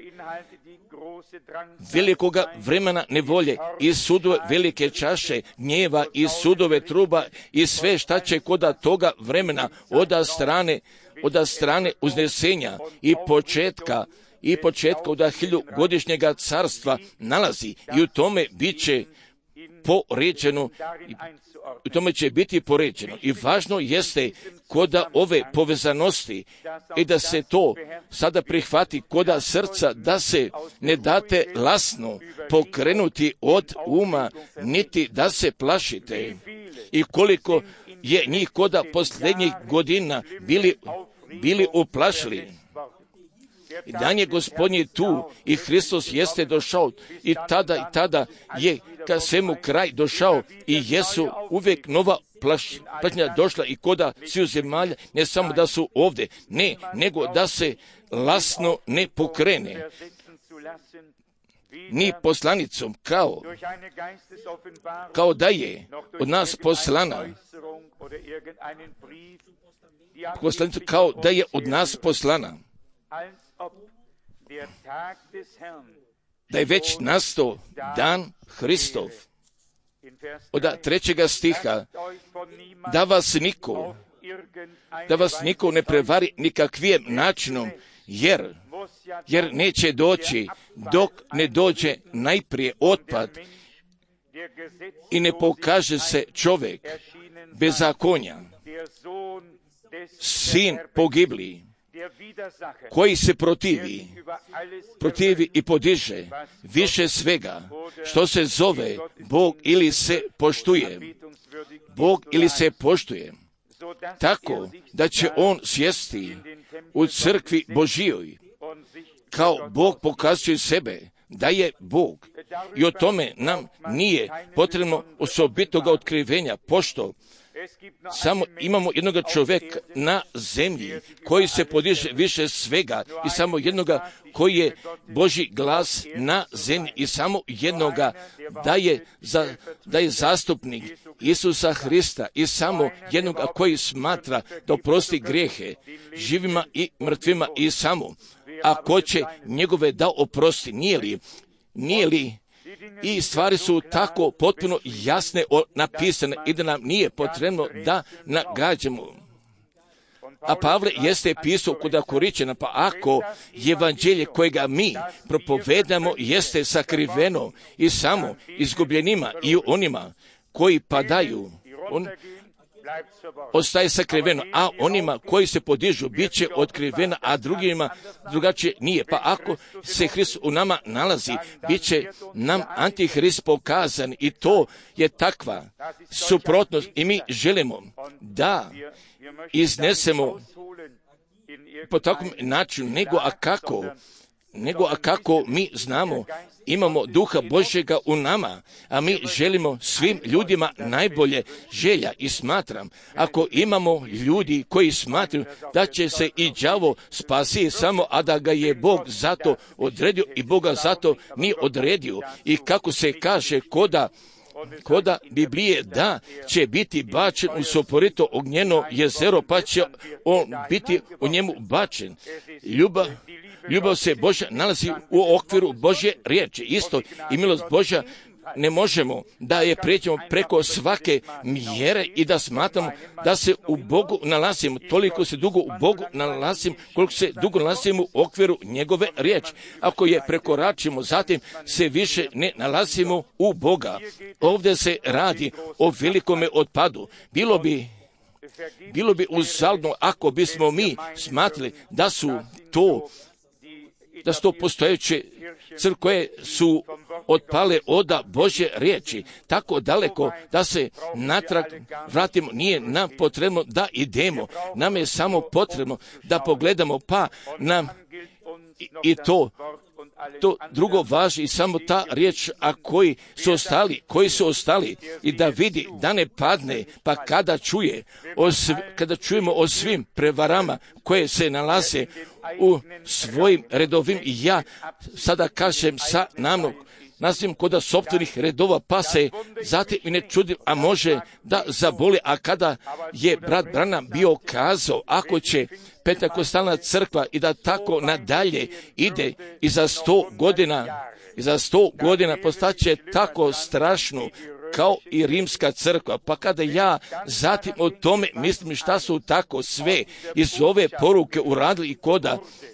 velikoga vremena nevolje i sudove velike čaše gnjeva i sudove truba i sve šta će koda toga vremena oda strane, oda strane uznesenja i početka i početka od hiljugodišnjega carstva nalazi i u tome bit će poređeno, u tome će biti poređeno. I važno jeste koda ove povezanosti i da se to sada prihvati koda srca, da se ne date lasno pokrenuti od uma, niti da se plašite. I koliko je njih koda posljednjih godina bili, bili uplašili. I dan je Gospodnji tu i Hristos jeste došao i tada i tada je ka svemu kraj došao i jesu uvijek nova plašnja došla i koda sviju zemalja, ne samo da su ovdje, ne, nego da se lasno ne pokrene ni poslanicom, kao, kao da je od nas poslana, poslanicom, kao da je od nas poslana, da je već nastao dan Hristov. Od trećega stiha, da vas niko, da vas niko ne prevari nikakvim načinom, jer, jer neće doći dok ne dođe najprije otpad i ne pokaže se čovjek bezakonja, sin pogibli, koji se protivi, protivi i podiže više svega, što se zove Bog ili se poštuje, Bog ili se poštuje, tako da će on sjesti u crkvi Božijoj, kao Bog pokazuje sebe, da je Bog. I o tome nam nije potrebno osobitoga otkrivenja, pošto samo imamo jednoga čovjeka na zemlji koji se podiže više svega i samo jednoga koji je Božji glas na zemlji i samo jednoga da je, za, da je zastupnik Isusa Hrista i samo jednoga koji smatra da oprosti grijehe živima i mrtvima i samo ako će njegove da oprosti, nije li, nije li i stvari su tako potpuno jasne napisane i da nam nije potrebno da nagađamo. A Pavle jeste pisao kod Koričana, pa ako evanđelje kojega mi propovedamo jeste sakriveno i samo izgubljenima i onima koji padaju, on ostaje sakriveno, a onima koji se podižu bit će otkrivena, a drugima drugačije nije. Pa ako se Hrist u nama nalazi, bit će nam antihrist pokazan i to je takva suprotnost i mi želimo da iznesemo po takvom načinu, nego a kako, nego a kako mi znamo, imamo duha Božjega u nama, a mi želimo svim ljudima najbolje želja i smatram, ako imamo ljudi koji smatraju da će se i đavo spasiti samo, a da ga je Bog zato odredio i Boga zato nije odredio i kako se kaže koda koda Biblije da će biti bačen u soporito ognjeno jezero, pa će on biti u njemu bačen. Ljubav, ljubav se Božja nalazi u okviru Božje riječi. Isto i milost Božja ne možemo da je pređemo preko svake mjere i da smatramo da se u Bogu nalazimo, toliko se dugo u Bogu nalazimo, koliko se dugo nalazimo u okviru njegove riječi. Ako je prekoračimo, zatim se više ne nalazimo u Boga. Ovdje se radi o velikome otpadu. Bilo bi Bilo bi uzaludno ako bismo mi smatrali da su to, da su to postojeće crkve su otpale od Božje riječi. Tako daleko da se natrag vratimo, nije nam potrebno da idemo. Nam je samo potrebno da pogledamo pa nam i, i to To drugo važi i samo ta riječ, a koji su ostali, koji su ostali i da vidi da ne padne, pa kada čuje, o sv, kada čujemo o svim prevarama koje se nalaze u svojim redovim, i ja sada kažem sa namnog, nastavim kod sopstvenih redova, pa se zatim i ne čudim, a može da zaboli. A kada je brat Branham bio kazao, ako će Pentekostalna crkva i da tako nadalje ide i za sto godina, i za sto godina postaće tako strašno kao i rimska crkva. Pa kada ja zatim o tome mislim šta su tako sve iz ove poruke uradili i koda,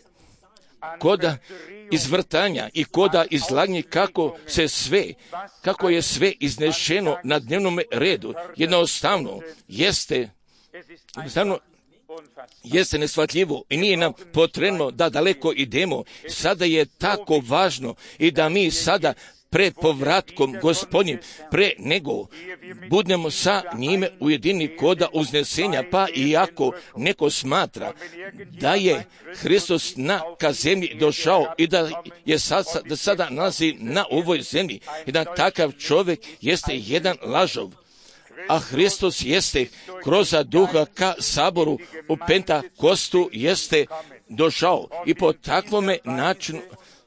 koda izvrtanja i koda izlaganje, kako se sve, kako je sve iznešeno na dnevnom redu, jednostavno jeste, jednostavno jeste neshvatljivo i nije nam potrebno da daleko idemo. Sada je tako važno i da mi sada pred povratkom Gospodnjim, pre nego budemo sa njime ujedini koda uznesenja, pa i ako neko smatra da je Hristos na ka zemlji došao i da je sad, da sada nalazi na ovoj zemlji i da takav čovjek jeste jedan lažov, a Hristos jeste kroz duha ka saboru u Pentakostu jeste došao i po takvome načinu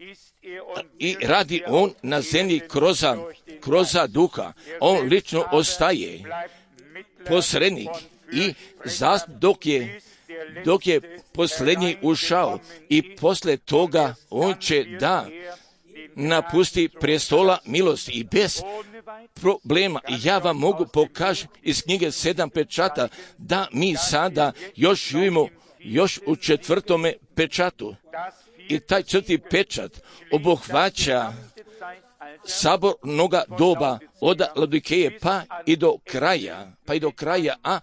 i radi on na zemlji kroz, kroz duha. On lično ostaje posrednik i zast, dok je dok je posljednji ušao i posle toga on će da napusti prestola milosti i bez problema. Ja vam mogu pokažiti iz knjige sedam pečata da mi sada još živimo još u četvrtome pečatu. I taj četvrti pečat obuhvaća sabornoga doba od Laodikeje pa i do kraja, pa i do kraja, a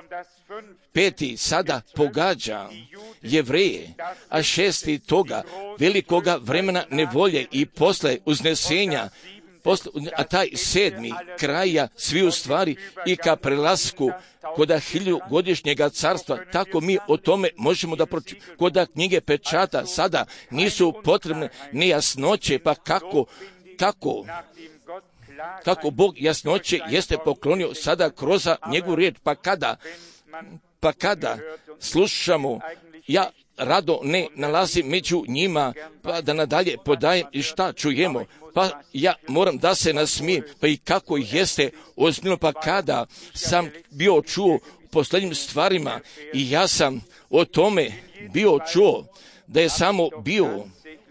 peti sada pogađa Jevreje, a šesti toga velikoga vremena nevolje i posle uznesenja, posle, a taj sedmi kraja svi u stvari i ka prelasku koda hiljugodišnjega carstva. Tako mi o tome možemo da pročitamo. Koda knjige pečata sada nisu potrebne nejasnoće, pa kako, kako, kako Bog jasnoće jeste poklonio sada kroz njegovu riječ, pa kada, pa kada slušamo, ja rado ne nalazim među njima, pa da nadalje podajem i šta čujemo, pa ja moram da se nasmijem, pa i kako jeste ozbiljno, pa kada sam bio čuo posljednjim stvarima i ja sam o tome bio čuo, da je samo bio,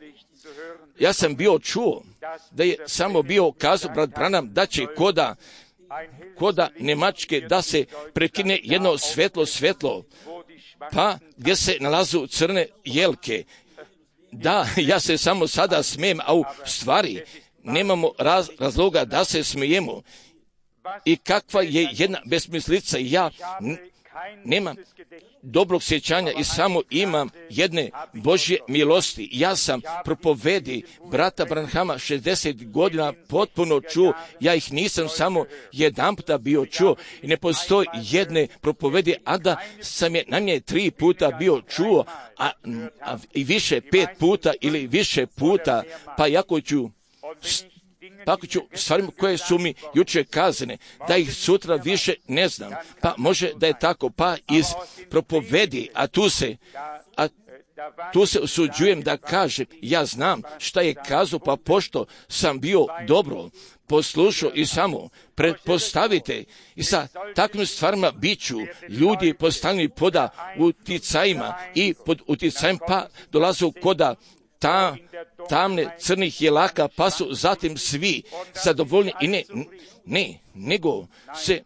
ja sam bio čuo, da je samo bio kazao brat Branham da će koda, koda Nemačke da se prekine jedno svetlo svetlo, pa gdje se nalazu crne jelke. Da, ja se samo sada smijem, a u stvari nemamo raz, razloga da se smijemo. I kakva je jedna besmislica, ja n- nemam dobrog sjećanja i samo imam jedne Božje milosti. Ja sam propovedi brata Branhama šezdeset godina potpuno čuo, ja ih nisam samo jedan puta bio čuo i ne postoji jedne propovedi, a da sam je na nje tri puta bio čuo, a, a i više pet puta ili više puta, pa jako ću tako ću stvarima koje su mi juče kazane, da ih sutra više ne znam, pa može da je tako, pa iz propovedi, a tu se, a tu se usuđujem da kažem, ja znam šta je kazao, pa pošto sam bio dobro poslušao i samo pretpostavite i sa takvim stvarima biću ljudi postavljeni poda uticajima i pod uticajem, pa dolazu koda ta, tamne crnih jelaka, pa su zatim svi zadovoljni i ne, ne, nego se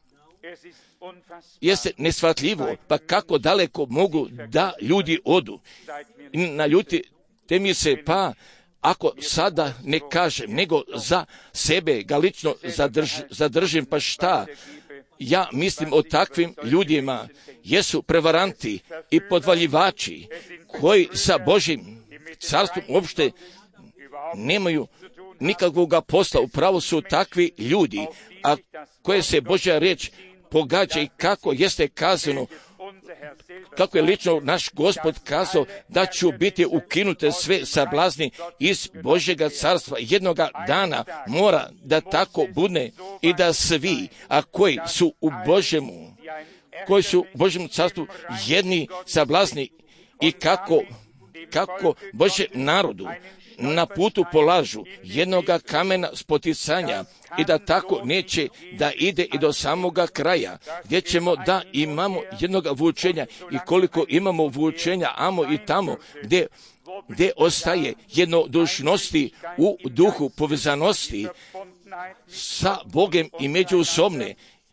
jeste neshvatljivo, pa kako daleko mogu da ljudi odu. Naljutite mi se, pa ako sada ne kažem, nego za sebe ga lično zadrž, zadržim, pa šta? Ja mislim o takvim ljudima, jesu prevaranti i podvaljivači koji sa Božim carstvom uopšte nemaju nikakvog posla. Upravo su takvi ljudi, a koje se Božja riječ pogađa i kako jeste kazano, kako je lično naš Gospod kazao da ću biti ukinute sve sablazni iz Božjega carstva. Jednoga dana mora da tako bude i da svi, a koji su u Božjemu, koji su u Božjem carstvu jedni sablazni i kako, kako Božjem narodu na putu polažu jednoga kamena spoticanja i da tako neće da ide i do samoga kraja, gdje ćemo da imamo jednoga vučenja i koliko imamo vučenja amo i tamo gdje, gdje ostaje jednodušnosti u duhu povezanosti sa Bogem i međusobne.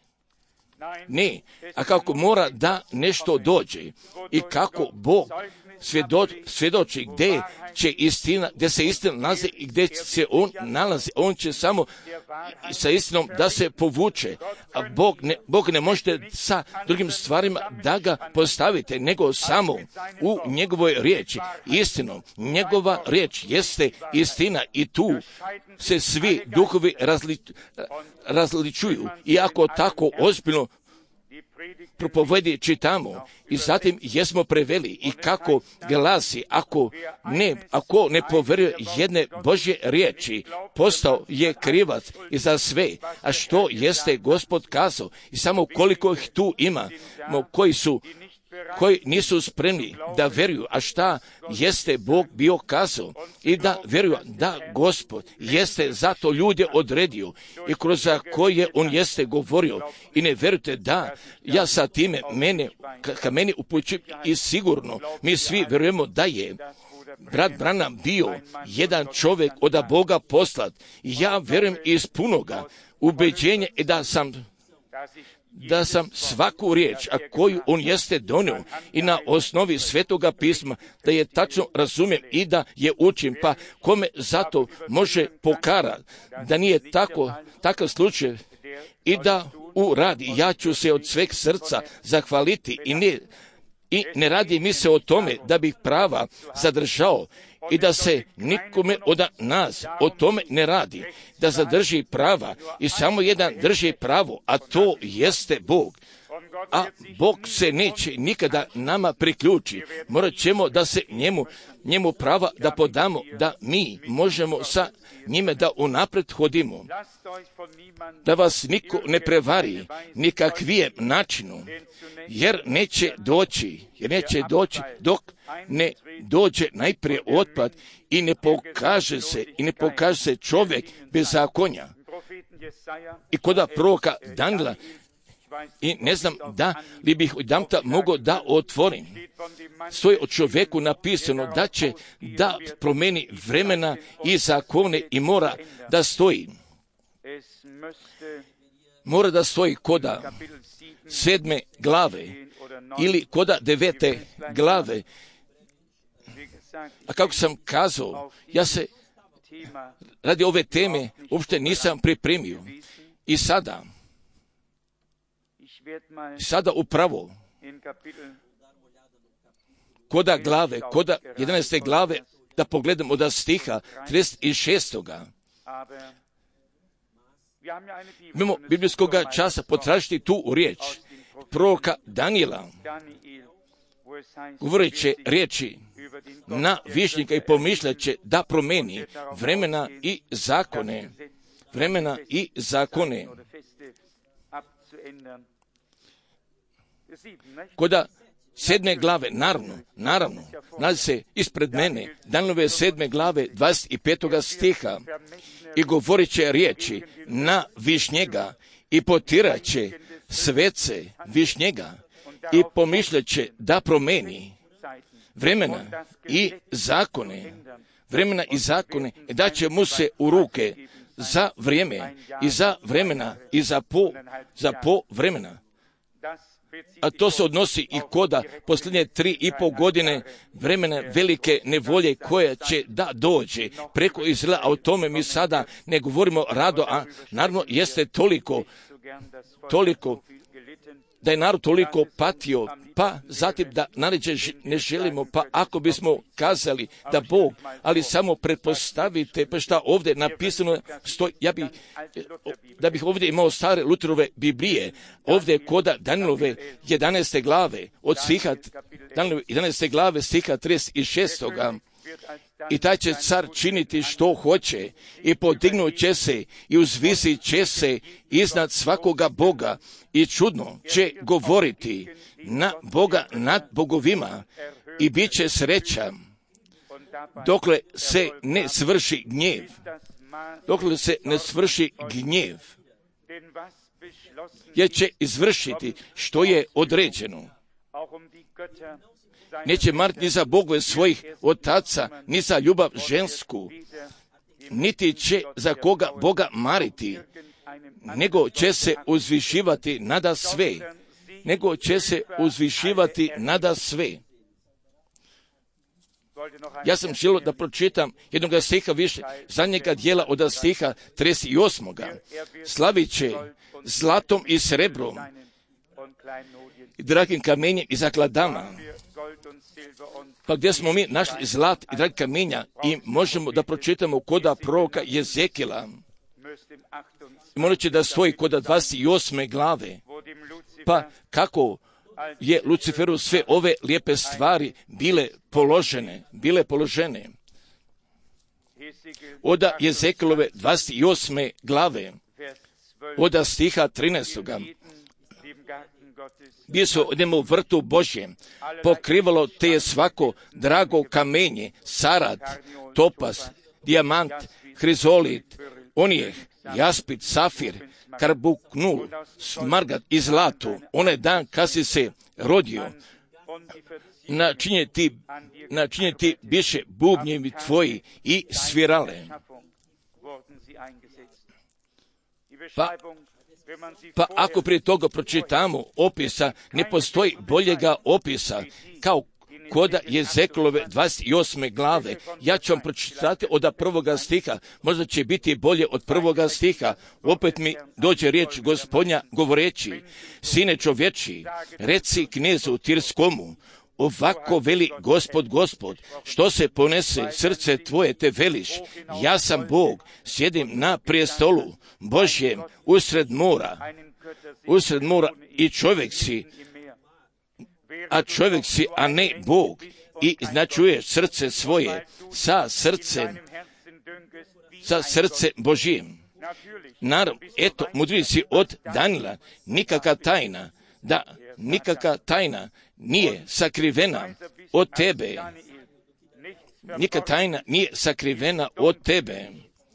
Ne, a kako mora da nešto dođe i kako Bog svjedo, svjedoči gdje će istina, gdje se istina nalazi i gdje se on nalazi. On će samo sa istinom da se povuče, a Bog ne, Bog ne možete sa drugim stvarima da ga postavite, nego samo u njegovoj riječi. Istinom, njegova riječ jeste istina i tu se svi duhovi razli, različuju. I ako tako ozbiljno propovedi čitamo i zatim jesmo preveli i kako glasi, ako ne, ako ne poveruje jedne Božje riječi, postao je krivac i za sve, a što jeste Gospod kazao i samo koliko ih tu ima, koji su koji nisu spremni da vjeruju, a šta jeste Bog bio kazao i da vjeruju da Gospod jeste zato ljude odredio i kroz koje on jeste govorio i ne vjerujte da ja sa time mene, ka, ka meni upućujem i sigurno mi svi vjerujemo da je brat Branham bio jedan čovjek od Boga poslat i ja vjerujem iz punoga ubeđenja i da sam da sam svaku riječ, a koju on jeste donio i na osnovi Svetoga pisma, da je tačno razumijem i da je učim, pa kome zato može pokarat da nije tako, takav slučaj i da uradi. Ja ću se od sveg srca zahvaliti i ne, i ne radi mi se o tome da bih prava zadržao i da se nikome od nas o tome ne radi, da zadrži prava i samo jedan drži pravo, a to jeste Bog. A Bog se neće nikada nama priključi. Morat ćemo da se njemu, njemu prava da podamo, da mi možemo sa njime da unapred hodimo. Da vas niko ne prevari nikakvijem načinu, jer neće doći, jer neće doći dok ne dođe najprije otpad i ne pokaže se, i ne pokaže se čovjek bez zakonja. I kod proroka Danila, i ne znam da li bih odamta mogao da otvorim. Stoji o čovjeku napisano da će da promeni vremena i zakone i mora da stoji. Mora da stoji koda sedme glave ili koda devete glave. A kako sam kazao, ja se radi ove teme uopšte nisam pripremio. I sada, sada upravo koda glave, koda jedanaeste glave, da pogledam od stiha trideset šestog Mimo biblijskog časa potražiti tu riječ proroka Danijela, govoreće riječi na višnjika i pomišljaće da promeni vremena i zakone, vremena i zakone. Koda sedme glave, naravno, naravno, nalazi se ispred mene, Danilove sedme glave, dvadeset petog stiha, i govorit će riječi na višnjega i potiraće svece višnjega i pomišljaće da promeni vremena i zakone, vremena i zakone, da će mu se u ruke za vrijeme i za vremena i za po, za po vremena. A to se odnosi i koda posljednje tri i pol godine vremena velike nevolje koja će da dođe preko Izraela, a o tome mi sada ne govorimo rado, a naravno jeste toliko, toliko, da je narod toliko patio, pa zatim da naređe ne želimo, pa ako bismo kazali da Bog, ali samo pretpostavite, pa šta ovdje napisano stoji, ja bi, da bih ovdje imao stare Lutherove Biblije, ovdje koda Danielove jedanaeste glave, od stiha, Danielove jedanaeste glave, stiha trideset šest. I taj će car činiti što hoće i podignut će se i uzvisit će se iznad svakoga Boga i čudno će govoriti na Boga nad bogovima i bit će sreća dokle se ne svrši gnjev. Dokle se ne svrši gnjev. Jer će izvršiti što je određeno. Neće mariti ni za bogove svojih otaca, ni za ljubav žensku, niti će za koga Boga mariti, nego će se uzvišivati nada sve, nego će se uzvišivati nada sve. Ja sam želio da pročitam jednog stiha više, zadnjega dijela od stiha trideset osam. Slavit će zlatom i srebrom, i dragim kamenjem i zakladama. Pa gdje smo mi našli zlat i dragi kamenja i možemo da pročitamo koda proroka Jezekila. Molit će da stoji koda dvadeset osme glave. Pa kako je Luciferu sve ove lijepe stvari bile položene, bile položene. Oda Jezekilove dvadeset osme glave, oda stiha trinaestog. Bio su u njemu vrtu Božjem, pokrivalo te je svako drago kamenje, sarad, topaz, dijamant, hrizolit, onijeh, jaspit, safir, karbuknul, smargat i zlato. Onaj dan kad si se rodio, načinjeti, načinjeti biše bubnjevi tvoji i svirale. Pa, Pa ako prije toga pročitamo opisa, ne postoji boljega opisa kao koda Jezekilove dvadeset osme glave. Ja ću vam pročitati od prvoga stiha, možda će biti bolje od prvoga stiha. Opet mi dođe riječ Gospodnja govoreći: sine čovječi, reci knezu Tirskomu, ovako veli Gospod, Gospod, što se ponese srce tvoje, te veliš, ja sam Bog, sjedim na prijestolu Božjem usred mora, usred mora i čovjek si, a čovjek si, a ne Bog, i značuješ srce svoje sa srcem, sa srcem Božjim. Naravno, eto, mudri si od Danila, nikakva tajna, da nikakva tajna nije sakrivena od tebe. Nikakva tajna nije sakrivena od tebe.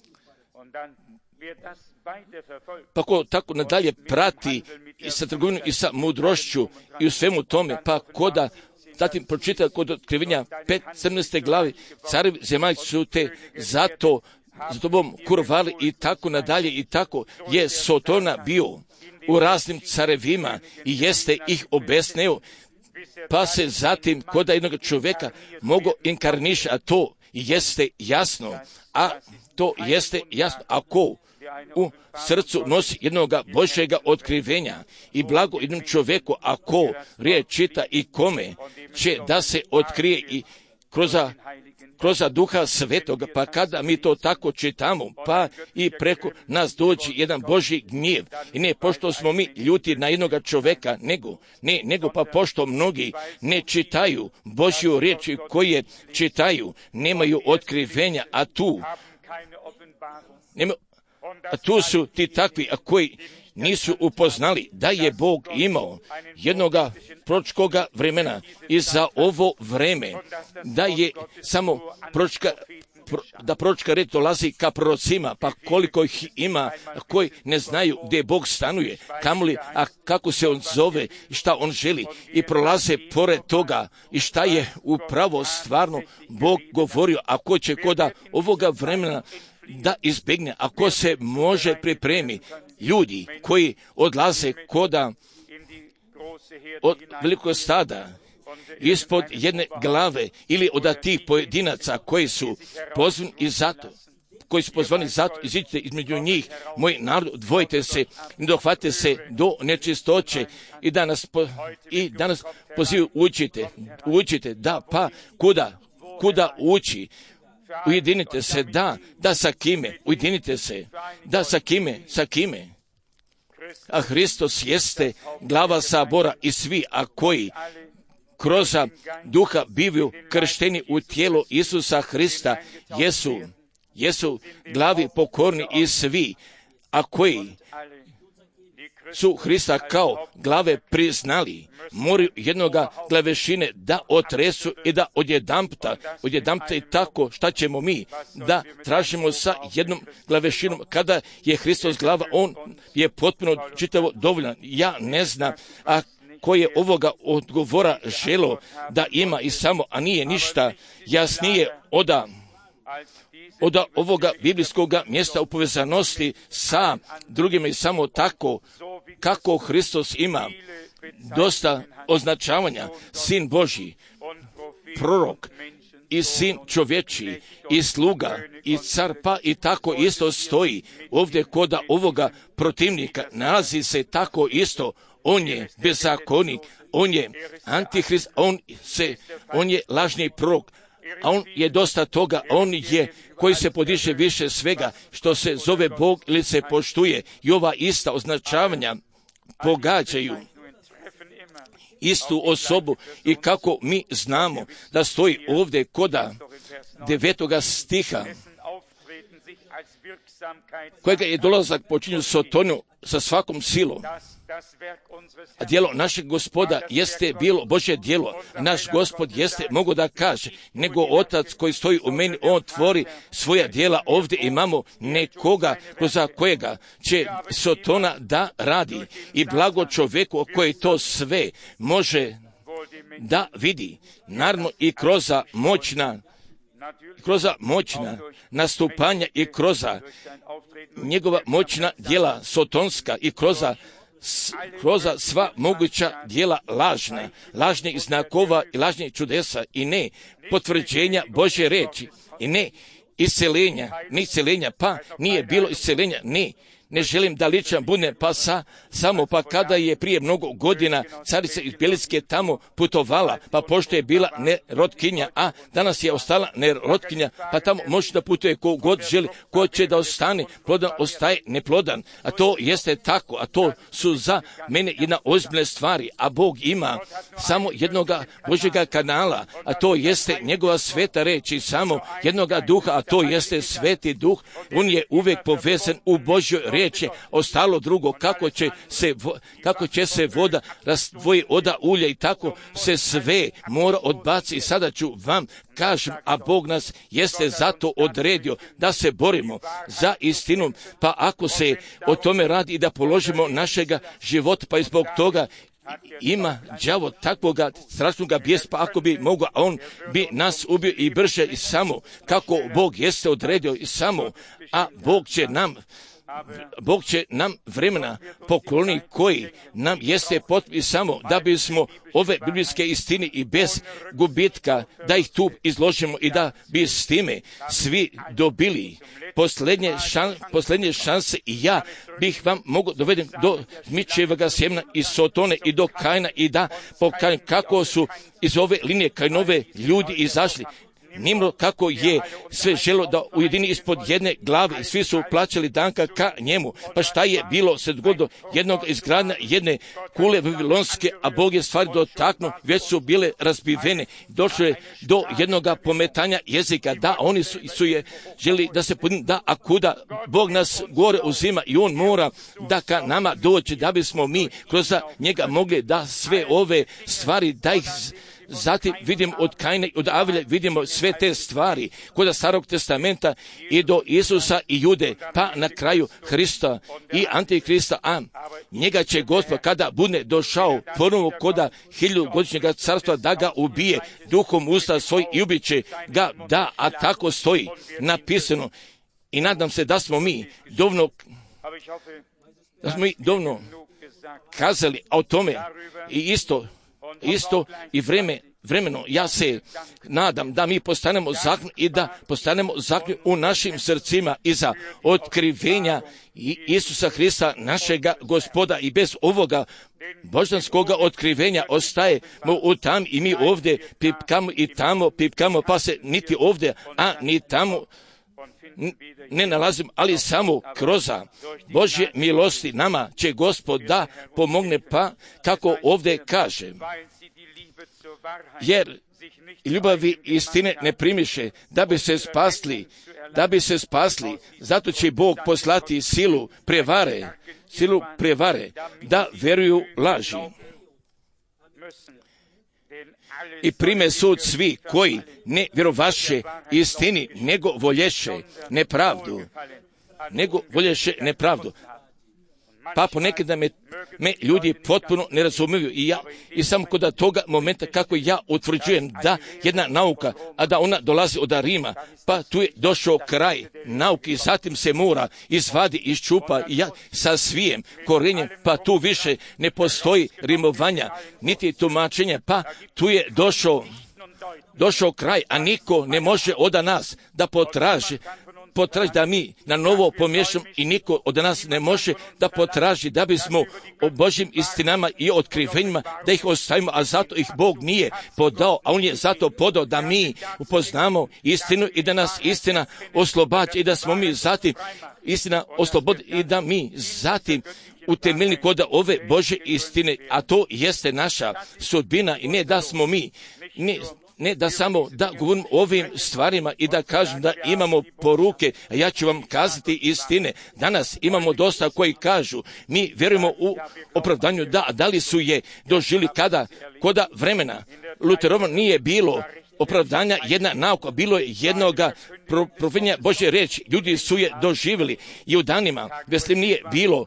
Pa ko tako nadalje prati i sa trgovinom i sa mudrošću i u svemu tome, pa koda zatim pročita kod otkrivenja pet sedamnaeste glavi, carevi zemaljski su te zato za tobom kurvali i tako nadalje i tako je Sotona bio u raznim carevima i jeste ih obesneo, pa se zatim koda jednog čovjeka mogo inkarniša, a to jeste jasno, a to jeste jasno, ako u srcu nosi jednog Božjega otkrivenja i blago jednom čovjeku, ako riječ čita i kome će da se otkrije i kroz kroz Duha Svetoga, pa kada mi to tako čitamo, pa i preko nas dođe jedan Božji gnjev. I ne pošto smo mi ljuti na jednoga čovjeka, nego, ne, nego pa pošto mnogi ne čitaju Božju riječ koje čitaju, nemaju otkrivenja, a tu, nema, a tu su ti takvi, a koji nisu upoznali da je Bog imao jednoga proročkoga vremena i za ovo vreme, da je samo proročka da proročka reč dolazi ka prorocima, pa koliko ih ima koji ne znaju gdje Bog stanuje, kamoli, a kako se on zove i šta on želi i prolaze pored toga i šta je upravo stvarno Bog govorio, a ko će koda ovoga vremena da izbjegne, ako se može pripremi ljudi koji odlaze koda od velikog stada ispod jedne glave ili od tih pojedinaca koji su pozvani i zato koji su pozvani zato, iziđite između njih, moj narod, odvojite se, ne dohvatite se do nečistoće i danas, po, i danas pozivu učite, učite, da, pa kuda, kuda ući, ujedinite se, da, da sa kime, ujedinite se, da sa kime, sa kime. A Hristos jeste glava sabora i svi, a koji kroz duha bivaju kršteni u tijelo Isusa Hrista, jesu, jesu glavi pokorni i svi, a koji su Hrista kao glave priznali, moraju jednoga glavešine da otresu i da odjedampta, odjedampta i tako šta ćemo mi da tražimo sa jednom glavešinom. Kada je Hristos glava, on je potpuno čitavo dovoljan. Ja ne znam, a ko je ovoga odgovora želo da ima i samo, a nije ništa jasnije oda od ovoga biblijskog mjesta u povezanosti sa drugima i samo tako kako Hristos ima dosta označavanja, sin Božji, prorok i sin čovječiji i sluga i car, pa i tako isto stoji ovdje koda ovoga protivnika, nalazi se tako isto, on je bezakonik, on je antihrist, on, se, on je lažni prorok, a on je dosta toga, on je koji se podiže više svega što se zove Bog ili se poštuje i ova ista označavanja pogađaju istu osobu i kako mi znamo da stoji ovdje koda devetoga stiha kojega je dolazak počinju Sotonu sa svakom silom. A djelo našeg Gospoda jeste bilo Božje djelo. Naš Gospod jeste, mogu da kaže, nego Otac koji stoji u meni, on tvori svoja djela. Ovdje imamo nekoga za kojega će Sotona da radi i blago čovjeku koji to sve može da vidi. Naravno i kroz moćna kroz moćna nastupanja i kroz njegova moćna djela sotonska i kroz kroz sva moguća djela lažna, lažnih znakova i lažnih čudesa i ne potvrđenja Božje reči i ne iscelenja, ni iscelenja, pa nije bilo iscelenja, ne. Ne želim da ličan bude, pa sa, samo pa kada je prije mnogo godina carica iz Bjelitske tamo putovala, pa pošto je bila nerotkinja, a danas je ostala nerotkinja, pa tamo može da putuje ko god želi, ko će da ostane plodan, ostaje neplodan. A to jeste tako, a to su za mene jedna ozbiljna stvari, a Bog ima samo jednoga Božjega kanala, a to jeste njegova sveta reč i samo jednoga duha, a to jeste sveti duh, on je uvijek povezan u Božjoj reči. Riječ ostalo drugo, kako će se, kako će se voda razdvoji od ulja i tako se sve mora odbaci. I sada ću vam kažem, a Bog nas jeste zato odredio da se borimo za istinu, pa ako se o tome radi i da položimo našega života, pa i zbog toga ima đavo takvoga strašnoga bijesa, pa ako bi mogao, a on bi nas ubio i brže i samo kako Bog jeste odredio i samo, a Bog će nam Bog će nam vremena pokloni koji nam jeste potrebni samo da bismo ove biblijske istine i bez gubitka da ih tu izložimo i da bi s time svi dobili posljednje, šan, posljednje šanse. I ja bih vam mogao dovedem do Mičevoga sjemena i Sotone i do Kajna i da pokajem kako su iz ove linije Kajnove ljudi izašli. Nimro kako je sve želo da ujedini ispod jedne glave i svi su plaćali danka ka njemu. Pa šta je bilo se dogodilo jednog izgradnja jedne kule vavilonske, a Bog je stvari dotaknuo, već su bile razbivene. Došlo je do jednoga pometanja jezika, da oni su, su je želi da se podinu, da a kuda Bog nas gore uzima i on mora da ka nama doći da bismo mi kroz njega mogli da sve ove stvari da ih zatim vidimo od Kaina i od Avelja, vidimo sve te stvari kod Starog testamenta i do Isusa i Jude, pa na kraju Hrista i Antikrista, a njega će Gospod kada bude došao ponovo koda hiljadugodišnjega carstva da ga ubije duhom usta svoj i ubiće ga, da, a tako stoji napisano. I nadam se da smo mi dovoljno da smo mi dovoljno kazali o tome i isto, isto i vreme, vremeno, ja se nadam da mi postanemo zakon i da postanemo zakon u našim srcima iza otkrivenja Isusa Hrista, našega Gospoda, i bez ovoga božanskoga otkrivenja ostajemo u tam i mi ovdje pipkamo i tamo pipkamo, pa se niti ovdje, a ni tamo ne nalazim, ali samo kroz Božje milosti nama će Gospod da pomogne, pa kako ovdje kaže, jer ljubavi istine ne primiše da bi se spasli, da bi se spasli, zato će Bog poslati silu prevare, silu prevare da veruju laži. I prime sud svi koji ne vjerovaše istini, nego volješe nepravdu, nego volješe nepravdu. Pa ponekad da me, me ljudi potpuno ne razumiju i ja, i samo kod toga momenta kako ja utvrđujem da jedna nauka, a da ona dolazi od Rima, pa tu je došao kraj nauki, zatim se mora izvadi, iščupa i ja sa svijem korenjem, pa tu više ne postoji rimovanja, niti tumačenja, pa tu je došao, došao kraj, a niko ne može od nas da potraži, potraži da mi na novo pomiješamo i niko od nas ne može da potraži da bismo o Božjim istinama i otkrivenjima da ih ostavimo, a zato ih Bog nije podao, a On je zato podao da mi upoznamo istinu i da nas istina oslobađa i da smo mi zatim istina oslobodi i da mi zatim utemeljni kod ove Božje istine, a to jeste naša sudbina i ne da smo mi, ne Ne da samo da govorim o ovim stvarima i da kažem da imamo poruke, a ja ću vam kazati istine. Danas imamo dosta koji kažu, mi vjerujemo u opravdanju, da, da li su je doživjeli kada, koda vremena Luterova nije bilo opravdanja jedna nauka, bilo je jednoga profenja Božje reči, ljudi su je doživjeli i u danima Veslim nije bilo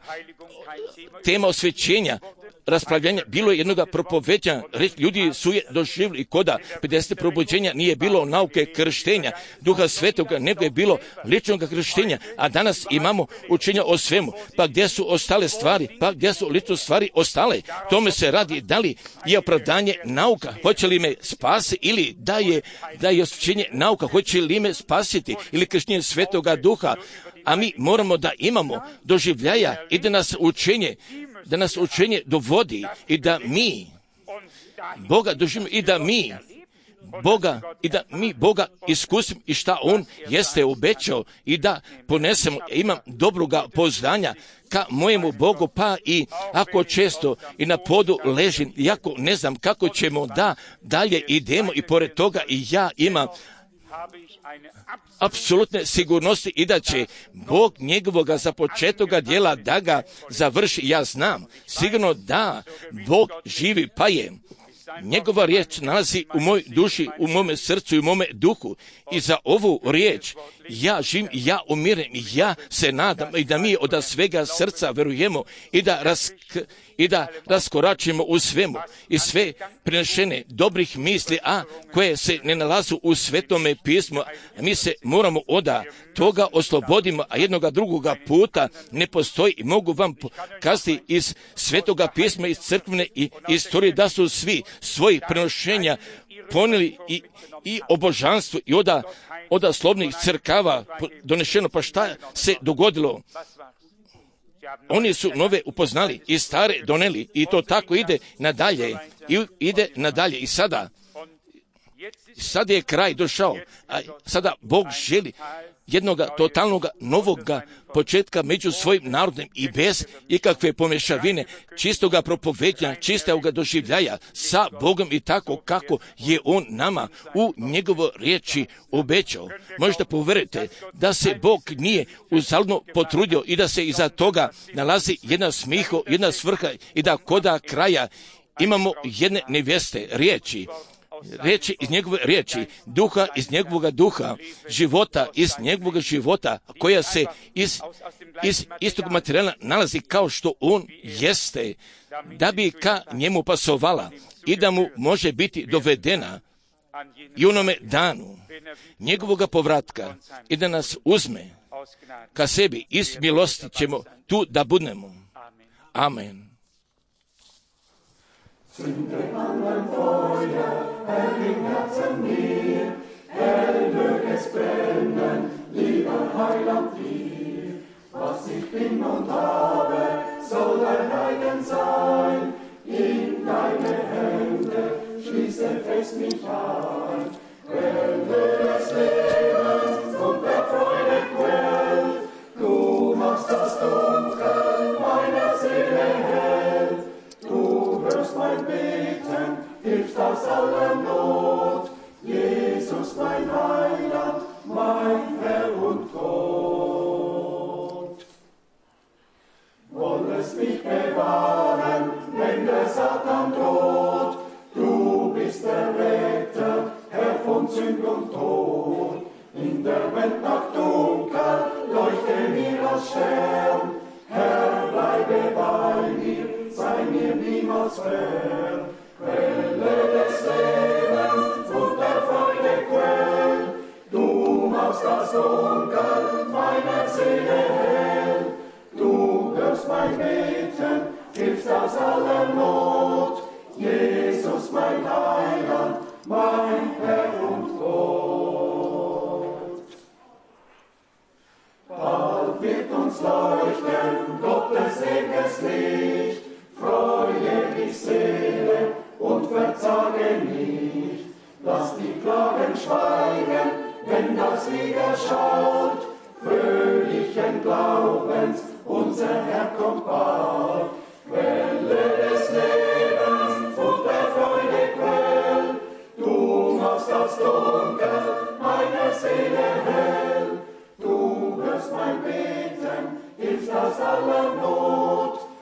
tema osvećenja, raspravljanja, bilo je jednoga propoveđanja, ljudi su je doživjeli i koda pedeset probuđenja nije bilo nauke krštenja Duha Svetoga, nego je bilo ličnog krštenja, a danas imamo učenja o svemu. Pa gdje su ostale stvari? Pa gdje su lične stvari ostale? Tome se radi, da li je opravdanje nauka, hoće li me spasi, ili da je, da je osvećenje nauka, hoće li me spasiti, ili krštenje Svetoga Duha. A mi moramo da imamo doživljaja i da nas učenje da nas učenje dovodi i da mi Boga doživimo i da mi Boga i da mi Boga iskusimo i šta On jeste obećao i da ponesemo, imam dobroga poznanja ka mojemu Bogu, pa i ako često i na podu ležim, iako ne znam kako ćemo da dalje idemo i pored toga i ja imam apsolutne sigurnosti i da će Bog njegovoga započetoga djela da ga završi. Ja znam sigurno da Bog živi, pa je njegova riječ nalazi u mojoj duši, u mome srcu i u mome duhu. I za ovu riječ ja živim, ja umirem, ja se nadam i da mi od svega srca verujemo i da, rask, i da raskoračimo u svemu i sve prenešene dobrih misli, a koje se ne nalazu u Svetome pismu. Mi se moramo od toga oslobodimo, a jednoga drugoga puta ne postoji. I mogu vam kazati iz Svetoga pisma, iz crkvene i istorije, da su svi svojih prenošenja ponijeli i, i obožanstvo i oda, oda slovnih crkava donešeno. Pa šta se dogodilo? Oni su nove upoznali i stare doneli i to tako ide nadalje i ide nadalje i sada sada je kraj došao, a sada Bog želi jednoga totalnoga novoga početka među svojim narodom i bez ikakve pomješavine, čistoga propoveđanja, čistoga doživljaja sa Bogom i tako kako je On nama u njegovo riječi obećao. Možete povjeriti da se Bog nije uzaludno potrudio i da se iza toga nalazi jedna smiho, jedna svrha i da koda kraja imamo jedne nevjeste riječi riječi iz njegove riječi, duha iz njegovoga duha, života iz njegovoga života, koja se iz, iz istog materijala nalazi kao što on jeste, da bi ka njemu pasovala i da mu može biti dovedena i onome danu njegovoga povratka i da nas uzme ka sebi. Iz milosti ćemo tu da budemo. Amen. Zünde an ein Feuer, Herr, im Herzen mir, hell möge es brennen, lieber Heiland dir. Was ich bin und habe, soll ein Eigen sein, in deine Hände schließe fest mich ein. Quelle des Lebens und der Freude Quell, du machst das Dunkel meiner Seele hell. Du hörst mein Beten, hilfst aus aller Not. Jesus, mein Heiland, mein Herr und Gott. Wollest mich bewahren, wenn der Satan droht. Du bist der Retter, Herr von Sünd und Tod. In der Welt nach dunkel, leuchte mir als Stern. Herr, bleibe bei mir, sei mir niemals fern. Quelle des Lebens und der Freude Quell, du machst das Dunkel meiner Seele hell. Du hörst mein Beten, hilfst aus aller Not. Jesus, mein Heiland, mein Herr und Gott. Bald wird uns leuchten Gottes ewiges Licht. Freue dich, Seele, und verzage nicht. Lass die Klagen schweigen, wenn das Lied erschaut. Fröhlichen Glaubens, unser Herr kommt bald. Quelle des Lebens und der Freude Quell. Du machst das Dunkel meiner Seele hell. Du hörst mein Beten, hilfst aus aller Not.